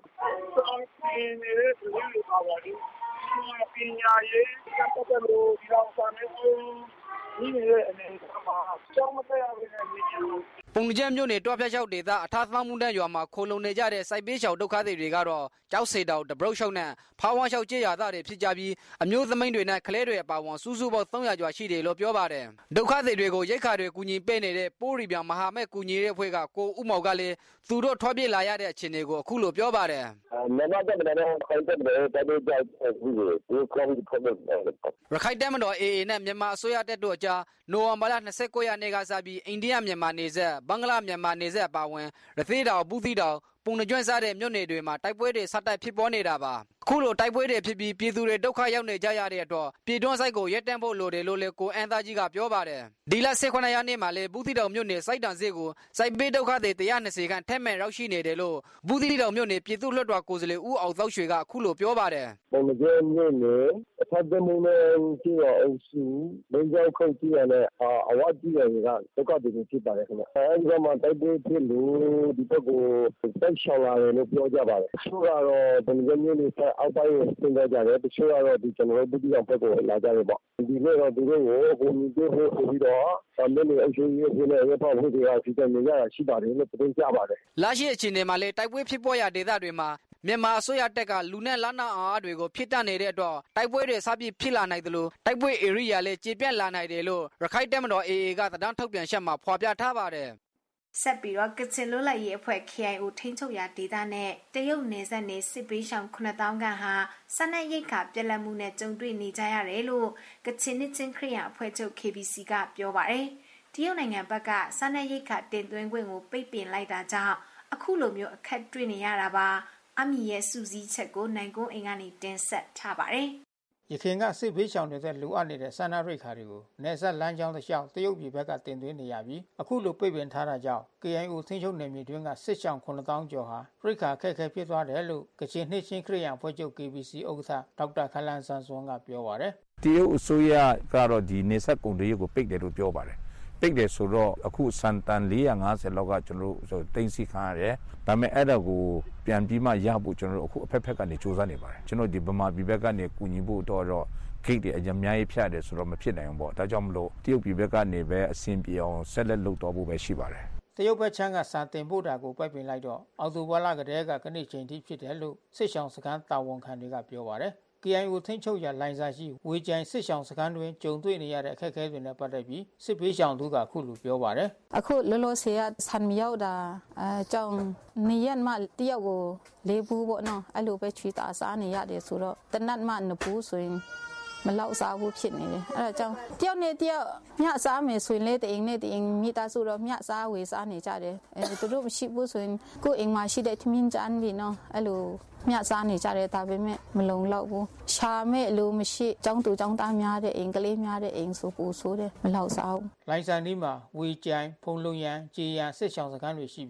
Speaker 10: နေတဲ့သူတွေပါပါလိပညာရေးပတ်သက်လို့ဒီလောက်စာနေဒီရဲ့အနေနဲ့မှာကျောင်းမတက်ရဘဲနဲ့နေကြလို့
Speaker 8: ပုံကျဲမြို့နယ်တွားဖျက်လျှောက်ဒေသအထာသားမှုတဲ့ရွာမှာခိုလုံနေကြတဲ့စိုက်ပေးချောင်ဒုက္ခသည်တွေကတော့ကြောက်စေတောင်တဘရုတ်လျှောက်နဲ့ဖားဝါလျှောက်ကြေးရသားတွေဖြစ်ကြပြီးအမျိုးသမီးတွေနဲ့ကလေးတွေအပါအဝင်စုစုပေါင်း300ကျော်ရှိတယ်လို့ပြောပါတယ်ဒုက္ခသည်တွေကိုရိတ်ခါတွေကူညီပေးနေတဲ့ပိုးရီပြမဟာမဲ့ကူညီတဲ့အဖွဲ့ကကိုဦးမောင်ကလည်းသူတို့ထွက်ပြေးလာရတဲ့အခြေအနေကိုအခုလိုပြောပါတယ်
Speaker 10: မြန်မာတပ်မတော်ခိုင်တပ်မတော်တပ်တွေကြောက်ဘူးဒီကောင်းဒီဖက်တယ်
Speaker 8: ရခိုင်တပ်မတော် AA နဲ့မြန်မာအစိုးရတပ်တို့အကြားနိုဝင်ဘာလ29ရက်နေ့ကစပြီးအိန္ဒိယမြန်မာနယ်စပ်ဘင်္ဂလားမြန်မာနယ်စပ်ပါဝင်ရသေ့တောင်ဘူးသီးတောင်ပုံနှကျွန်းစားတဲ့မြို့နယ်တွေမှာတိုက်ပွဲတွေဆက်တိုက်ဖြစ်ပေါ်နေတာပါအခုလိုတိုက်ပွဲတွေဖြစ်ပြီးပြည်သူတွေဒုက္ခရောက်နေကြရတဲ့အတွက်ပြည်တွင်းစိုက်ကိုရက်တန့်ဖို့လိုတယ်လို့လည်းကိုအန်းသားကြီးကပြောပါတယ်ဒီလ18ရက်နေ့မှာလည်းဘူးသီးတောင်မြို့နယ်စိုက်တန်စစ်ကိုစိုက်ပေးဒုက္ခတွေ120ခန့်ထက်မဲ့ရောက်ရှိနေတယ်လို့ဘူးသီးတောင်မြို့နယ်ပြည်သူ့လွှတ်တော်ကိုယ်စားလှယ်ဦးအောင်သောက်ရွှေကအခုလိုပြောပါတယ်
Speaker 10: ပုံနှကျွန်းမြို့နယ်အထက်တမုံနဲ့ကြည့်ရအောင်စုမင်းကြောက်ခုတ်ကြည့်ရတဲ့အဝတ်ကြည့်ရကဒုက္ခတွေဖြစ်ပါတယ်ခင်ဗျအဲဒီကမှတိုက်ပွဲဖြစ်လို့ဒီဘက်ကိုတိုက်ရှောင်လာတယ်လို့ပြောကြပါတယ်တချို့ကတော့ပုံနှကျွန်းမြို့နယ်အောက်ပိုင်းကိုဆင်းသွားကြတယ်တချို့ကတော့ဒီကျွန်တော်တို့ဘူးသီးတောင်ဘက်ကိုလာကြတယ်ပေါ့ဒီနေ့တော့သူတို့ကိုကိုမြင့်တို့ပို့ပြီးတော့မြို့နယ်အရှိရေးပြည်နယ်ရပ်ဖွဲ့တွေကစီစဉ်နေကြတာရှိပါတယ်လို့ပြောကြပါတယ်
Speaker 8: လာရှိအခြေအနေမှာလေတိုက်ပွဲဖြစ်ပေါ်ရဒေသတွေမှာမြန်မာအစိုးရတပ်ကလူနဲ့လက်နက်အားတွေကိုဖိတက်နေတဲ့အတွက်တိုက်ပွဲတွေစပြီးဖြစ်လာနိုင်တယ်လို့တိုက်ပွဲ area လည်းကျေပြန့်လာနိုင်တယ်လို့ရခိုင်တပ်မတော် AA ကသတင်းထုတ်ပြန်ချက်မှာဖော်ပြထားပါတယ်
Speaker 7: ဆက်ပြီးတော့ကချင်လွတ်လပ်ရေးအဖွဲ့ KIO ထိန်းချုပ်ရာဒေသနဲ့တရုတ်နယ်စပ်နေစစ်ပေးရှောင်9000ခန့်ဟာစားနပ်ရိက္ခာပြက်လက်မှုနဲ့ကြုံတွေ့နေကြရတယ်လို့ကချင်နှစ်ချင်းခရစ်ယာန်အဖွဲ့ချုပ် KBC ကပြောပါတယ်။တရုတ်နိုင်ငံဘက်ကစားနပ်ရိက္ခာတင်သွင်းခွင့်ကိုပိတ်ပင်လိုက်တာကြောင့်အခုလိုမျိုးအခက်တွေ့နေရတာပါ။အမီရဲ့စူးစီးချက်ကိုနိုင်ကုန်းအိမ်ကနေတင်ဆက်ထားပါတယ်။
Speaker 24: ရခိုင်ကစစ်ဘေးရှောင်တွေတဲ့လူအပ်နေတဲ့စားနပ်ရိက္ခာတွေကိုနယ်စပ်လမ်းကြောင်းတစ်လျှောက်တရုတ်ပြည်ဘက်ကတင်သွင်းနေရပြီးအခုလိုပိတ်ပင်ထားတာကြောင့် KIO ထိန်းချုပ်နယ်မြေတွင်းကစစ်ရှောင်9000ကျော်ဟာရိက္ခာအခက်အခဲဖြစ်သွားတယ်လို့ကချင်နှစ်ချင်းခရစ်ယာန်အဖွဲ့ချုပ် KBC ဥက္ကဋ္ဌဒေါက်တာခလန်ဆန်စွန်ကပြောပါတယ်
Speaker 25: တရုတ်အစိုးရကတော့ဒီနယ်စပ်ကုန်တွေကိုပိတ်တယ်လို့ပြောပါတယ်ပိတ်တယ်ဆိုတော့အခုစန်တန်450လောက်ကကျွန်တော်တို့တင်စီခံရတယ်ဒါပေမဲ့အဲ့ဒါကိုပြန်ပြီးမှရဖို့ကျွန်တော်တို့အခုအဖက်ဖက်ကနေစူးစမ်းနေပါတယ်ကျွန်တော်ဒီဗမာပြည်ဘက်ကနေကူညီဖို့တော့ဂိတ်တွေအများကြီးဖြတ်တယ်ဆိုတော့မဖြစ်နိုင်ဘူးပေါ့ဒါကြောင့်မလို့တရုတ်ပြည်ဘက်ကနေပဲအဆင်ပြေအောင်ဆက်လက်လုပ်တော့ဖို့ပဲရှိပါတယ်
Speaker 24: တရုတ်ဘက်ချမ်းကစာတင်ဖို့တာကိုပိတ်ပင်လိုက်တော့အော်တိုဘာလကတည်းကခဏချိန်ထိဖြစ်တယ်လို့စစ်ဆောင်စခန်းတာဝန်ခံတွေကပြောပါတယ်KIO ထိန်းချုပ်ရလိုင်စာရှိဝေကြိုင်စစ်ဆောင်စခန်းတွင်ကြုံတွေ့နေရတဲ့အခက်အခဲတွေနဲ့ပတ်သက်ပြီးစစ်ပေးရှောင်သူကခုလိုပြောပါတယ်
Speaker 19: အခုလောလောဆယ်ဆန်မရောက်တာကြောင့်နေရမှတယောက်ကိုလေးဘူးပေါ့နော်အဲ့လိုပဲချွေတာစားနေရတယ်ဆိုတော့တနတ်မှနဘူးဆိုရင်မလောက်စားဘူးဖြစ်နေတယ်အဲ့ဒါကြောင့်တယောက်နဲ့တယောက်မျှစားမယ်ဆိုရင်လေတအိမ်နဲ့တအိမ်မိသားစုတော့မျှစားဝေစားနေကြတယ်သူတို့မရှိဘူးဆိုရင်ကိုယ်အိမ်မှာရှိတဲ့ထမင်းကြမ်းတွေနော်အဲ့လိုမျှစားနေကြတယ်ဒါပေမဲ့မလုံလောက်ဘူးရှာမဲ့လူမရှိចောင်းသူចောင်းသားများတဲ့အိမ်ကလေးများတဲ့အိမ်ဆိုပူဆိုးတယ်မလောက်စားဘူး
Speaker 24: လိုင်ဆန်ဒီမှာဝေကြိုင်ဖုံလုံရန်ကြေရန်စစ်ဆောင်စခန်းတွေရှိပြီး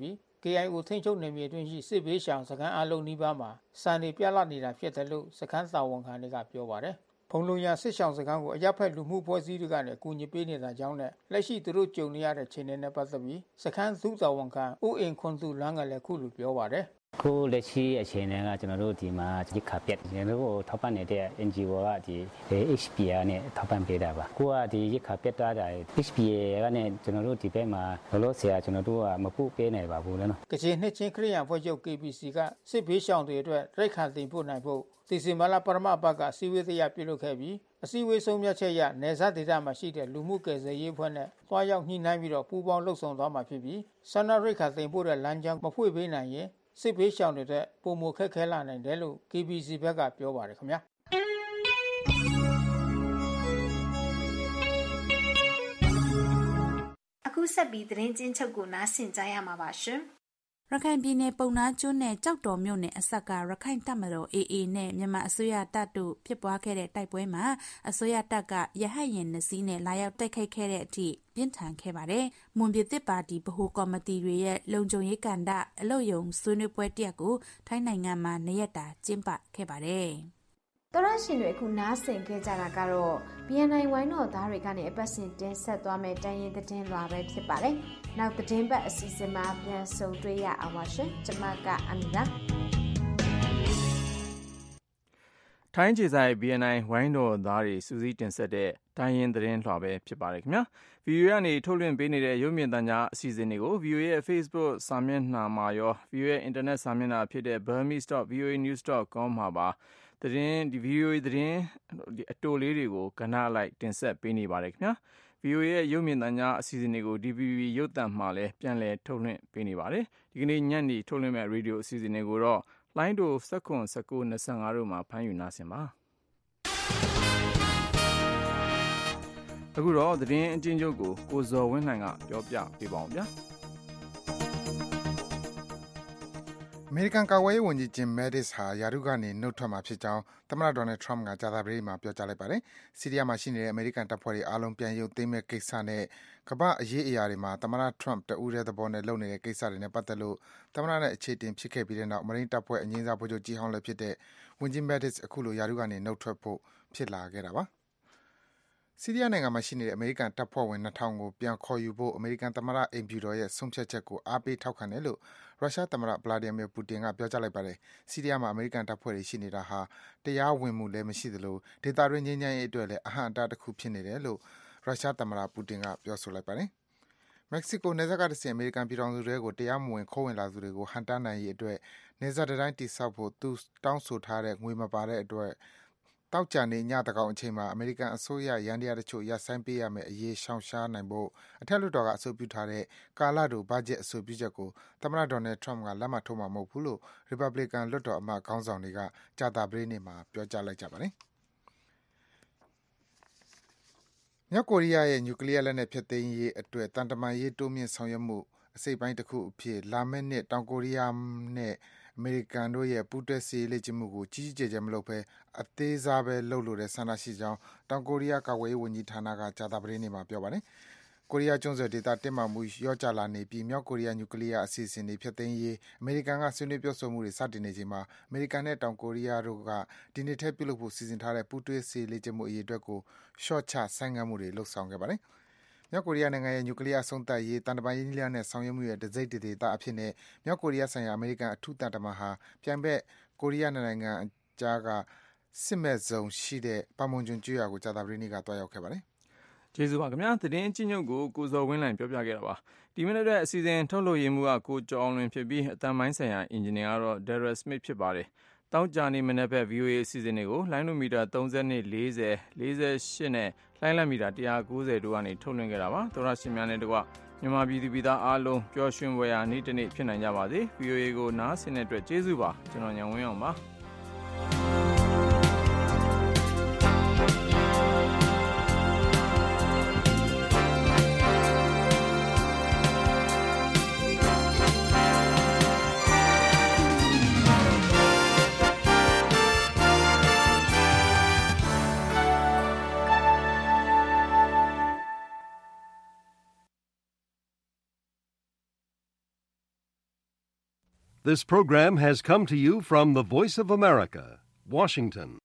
Speaker 24: KIO ထိန်းချုပ်နယ်မြေအတွင်းရှိစစ်ဘေးရှောင်စခန်းအလုံးနီးပါးမှာစံတွေပြလာနေတာဖြစ်တယ်လို့စခန်းတာဝန်ခံတွေကပြောပါတယ်ဖုံလုံရစစ်ရှောင်စခန်းကိုအရပ်ဖက်လူမှုဖွဲ့စည်းတွေကနေအကူအညီပေးနေတာကြောင့်နဲ့လက်ရှိသူတို့ကြုံနေရတဲ့ခြေအနေနဲ့ပတ်သက်ပြီးစခန်းသူ့တာဝန်ခံဦးအင်ခွန်သူလန်းကလည်းခုလိုပြောပါတယ်
Speaker 4: ခုလက်ရှိအခြေအနေကကျွန်တော်တို့ဒီမှာဒီခါပြက်ကျွန်တော်တို့ထောက်ပံ့နေတဲ့ NGO ကဒီ HPA နဲ့ထောက်ပံ့ပေးတာပါကိုကဒီရခါပြက်တာ HPA ကနဲ့ကျွန်တော်တို့ဒီဘက်မှာလောလောဆယ်ကျွန်တော်တို့ကမပုတ်ပေးနိုင်ပါဘူးလည်းနော်
Speaker 24: ကချင်နှစ်ချင်းခရိယံဖွဲ့ချုပ် KBC ကစစ်ဘေးရှောင်တွေအတွက်ရိတ်ခါတင်ပို့နိုင်ဖို့ဒီဇင်ဘာလပထမပတ်ကစီဝေးတရားပြုလုပ်ခဲ့ပြီးအစည်းအဝေးဆုံးဖြတ်ချက်ရနယ်စပ်ဒေသမှာရှိတဲ့လူမှုကယ်ဆယ်ရေးအဖွဲ့နဲ့တွားရောက်ညှိနှိုင်းပြီးတော့ပူးပေါင်းလှုပ်ဆောင်သွားမှာဖြစ်ပြီးဆန္ဒရိတ်ခါတင်ပို့တဲ့လမ်းကြောင်းမဖွင့်ပေးနိုင်ရင်စစ်ဘေးရှောင်တွေတဲ့ပုံမခက်ခဲလာနိုင်တယ်လို့ KBC ဘက်ကပြောပါတယ်ခင်ဗျာ
Speaker 7: အခုဆက်ပြီးသတင်းချင်းချုပ်ကိုနားဆင်ကြရမှာပါရှင်
Speaker 3: ရခိုင်ပြည်နယ်ပုံနာကျွန်းနဲ့ကြောက်တော်မြို့နယ်အစပ်ကရခိုင်တပ်မတော် AA နဲ့မြန်မာအစိုးရတပ်တို့ဖြစ်ပွားခဲ့တဲ့တိုက်ပွဲမှာအစိုးရတပ်ကရဟတ်ယာဉ်2စီးနဲ့လာရောက်တိုက်ခိုက်ခဲ့တဲ့အထိပြင်းထန်ခဲ့ပါတယ်။မွန်ပြည်သစ်ပါတီဗဟိုကော်မတီတွေရဲ့လုံခြုံရေးကဏ္ဍအလုပ်ရုံဆွေးနွေးပွဲတရက်ကိုထိုင်းနိုင်ငံမှာ2ရက်တာကျင်းပခဲ့ပါတယ်။
Speaker 7: တော်ရရှင်တွေအခုနားဆင်ခဲ့ကြတာကတော့ BNI ဝိုင်းတော်သားတွေကနေအပတ်စဉ်တင်ဆက်သွားမယ့်တိုင်းရင်းသတင်းလွှာပဲဖြစ်ပါတယ်။နောက်သတင်းပတ်အစီအစဉ်မှာပြန်ဆုံတွေ့ရအောင်ပါရှင်။ကျွန်မကအမီလာ
Speaker 2: ထိုင်းခြေဆိုင် BNI ဝိုင်းတော်သားတွေစူးစီးတင်ဆက်တဲ့တိုင်းရင်းသတင်းလွှာပဲဖြစ်ပါတယ်ခင်ဗျာ။ VOA ကနေထုတ်လွှင့်ပေးနေတဲ့ရုပ်မြင်သံကြားအစီအစဉ်တွေကို VOA ရဲ့ Facebook စာမျက်နှာမှာရော VOA ရဲ့ Internet စာမျက်နှာဖြစ်တဲ့ burmese.voanews.com မှာပါသတင်းဒီ VOA သတင်းအတိုလေးတွေကိုကဏ္ဍလိုက်တင်ဆက်ပေးနေပါတယ်ခင်ဗျာ။ VOA ရဲ့ရုပ်မြင်သံကြားအစီအစဉ်တွေကို DVB ရုပ်သံမှာလည်းပြန်လည်ထုတ်လွှင့်ပေးနေပါတယ်။ဒီကနေ့ညနေထုတ်လွှင့်မဲ့ရေဒီယိုအစီအစဉ်တွေကိုတော့လိုင်းတို19 19 25တို့မှာဖမ်းယူနာဆင်ပါအခုတော့သတင်းအချင်းချုပ်ကိုဇော်ဝင်းလှိုင်ကပြောပြပေးပါအောင်ဗျာ
Speaker 6: အမေရိကန်ကာကွယ်ရေးဝန်ကြီးဂျင်မက်ဒစ်ဟာယာရုကနေနှုတ်ထွက်မှာဖြစ်ကြောင်းသမ္မတဒေါ်နယ်ထရမ့်ကကြာသပတေးမှာပြောကြားလိုက်ပါတယ်။ဆီးရီးယားမှာရှိနေတဲ့အမေရိကန်တပ်ဖွဲ့တွေအားလုံးပြန်ရုပ်သိမ်းမဲ့ကိစ္စနဲ့ကမ္ဘာအရေးအရာတွေမှာသမ္မတထရမ့်တဦးတည်းသဘောနဲ့လုပ်နေတဲ့ကိစ္စတွေနဲ့ပတ်သက်လို့သမ္မတနဲ့အခြေတင်ဖြစ်ခဲ့ပြီးတဲ့နောက်မရင်းတပ်ဖွဲ့အငြိမ်းစားဗိုလ်ချုပ်ကြီးဟောင်းလည်းဖြစ်တဲ့ဝန်ကြီးမက်ဒစ်အခုလိုယာရုကနေနှုတ်ထွက်ဖို့ဖြစ်လာခဲ့တာပါ။ဆီးရီးယားနိုင်ငံမှာရှိနေတဲ့အမေရိကန်တပ်ဖွဲ့ဝင် 2000 ကိုပြန်ခေါ်ယူဖို့အမေရိကန်သမ္မတအိမ်ဖြူတော်ရဲ့ဆုံးဖြတ်ချက်ကိုအားပေးထောက်ခံတယ်လို့ရုရှားသမ္မတဗလာဒီမီပူတင်ကပြောကြားလိုက်ပါတယ်။ဆီးရီးယားမှာအမေရိကန်တပ်ဖွဲ့တွေရှိနေတာဟာတရားဝင်မှုလည်းမရှိသလိုဒေသတွင်းငြိမ်းချမ်းရေးအတွက်လည်းအဟန့်အတားတစ်ခုဖြစ်နေတယ်လို့ရုရှားသမ္မတပူတင်ကပြောဆိုလိုက်ပါတယ်။မက္ကဆီကိုနယ်စပ်ကတဆင့်အမေရိကန်ပြည်ထောင်စုတွေကိုတရားမဝင်ခိုးဝင်လာသူတွေကိုဟန့်တားနိုင်ရေးအတွက်နယ်စပ်တိုင်းတိစောက်ဖို့သူတောင်းဆိုထားတဲ့ငွေမပါတဲ့အတွက်တောက်ကြနေညတကောင်အချိန်မှာအမေရိကန်အစိုးရရန်တရားတချို့ရပ်ဆိုင်းပေးရမယ်အရေးရှောင်ရှားနိုင်ဖို့အထက်လွှတ်တော်ကအဆိုပြုထားတဲ့ကာလတူဘတ်ဂျက်အဆိုပြုချက်ကိုသမ္မတဒေါ်နယ်ထရမ့်ကလက်မှတ်ထိုးမှာမဟုတ်ဘူးလို့ရီပတ်ဘလီကန်လွှတ်တော်အမတ်ခေါင်းဆောင်တွေကကြာသပတေးနေ့မှာပြောကြားလိုက်ကြပါတယ်။မြောက်ကိုရီးယားရဲ့နျူကလ িয়ার လက်နက်ဖျက်သိမ်းရေးအတွက်တန်တမာရေးတိုးမြင့်ဆောင်ရွက်မှုအစိတ်ပိုင်းတစ်ခုအဖြစ်လာမယ့်နှစ်တောင်ကိုရီးယားနဲ့အမေရိကန်တို့ရဲ့ပူးတွဲစစ်ရေးလေ့ကျင့်မှုကိုကြီးကြီးကျယ်ကျယ်မလုပ်ဘဲအသေးစားပဲလုပ်လို့တဲ့ဆန္ဒရှိကြောင်းတောင်ကိုရီးယားကာကွယ်ရေးဝန်ကြီးဌာနကကြာသပတေးနေ့မှာပြောပါတယ်။ကိုရီးယားကျွန်းဆွယ်ဒေသတင်းမာမှုလျော့ကျလာနေပြီးမြောက်ကိုရီးယားနျူကလ িয়ার အစီအစဉ်တွေဖျက်သိမ်းရေးအမေရိကန်ကဆွေးနွေးပြောဆိုမှုတွေစတင်နေချိန်မှာအမေရိကန်နဲ့တောင်ကိုရီးယားတို့ကဒီနှစ်ထဲပြုလုပ်ဖို့စီစဉ်ထားတဲ့ပူးတွဲစစ်ရေးလေ့ကျင့်မှုအရေးအတွက်ကိုလျှော့ချဆိုင်းငံ့မှုတွေလုပ်ဆောင်ခဲ့ပါတယ်။မြောက်ကိုရီးယားနိုင်ငံရဲ့နျူကလ িয়ার ဆုံးသက်ရေးတန်တမာရေးနည်းလမ်းနဲ့ဆောင်ရွက်မှုရဲ့တစိတ်တဒေသအဖြစ်နဲ့မြောက်ကိုရီးယားဆိုင်ရာအမေရိကန်အထူးတန်တမန်ဟာပြိုင်ဘက်ကိုရီးယားနိုင်ငံအကြားကစစ်မဲ့ဇုံရှိတဲ့ပမွန်ကျွန်းကျွော်ကိုကြာသပတေးနေ့ကတွားရောက်ခဲ့ပါတယ်
Speaker 2: ကျေးဇူးပါခင်ဗျာသတင်းအချင်းချုပ်ကိုဇော်ဝင်းလှိုင်ပြောပြခဲ့တာပါဒီမိနစ်တဲ့အစီအစဉ်ထုတ်လို့ရမှုကကိုကျော်အောင်လွင်ဖြစ်ပြီးအတန်ပိုင်းဆိုင်ရာအင်ဂျင်နီယာကတော့ Daryl Smith ဖြစ်ပါတယ်တောက်ကြနေမနေ့ဘက် VOA အစီအစဉ်တွေကိုလိုင်းလိုမီတာ30နဲ့40 48နဲ့လိုင်းလမီတာ190တို့ကနေထုတ်လွှင့်ခဲ့တာပါသောရရှင်များနဲ့တကွမြန်မာပြည်သူပြည်သားအားလုံးပျော်ရွှင်ပွဲရာနေ့တစ်နေ့ဖြစ်နိုင်ကြပါစေ VOA ကိုနားဆင်တဲ့အတွက်ကျေးဇူးပါကျွန်တော်ညံဝင်းအောင်ပါ
Speaker 11: This program has come to you from the Voice of America, Washington.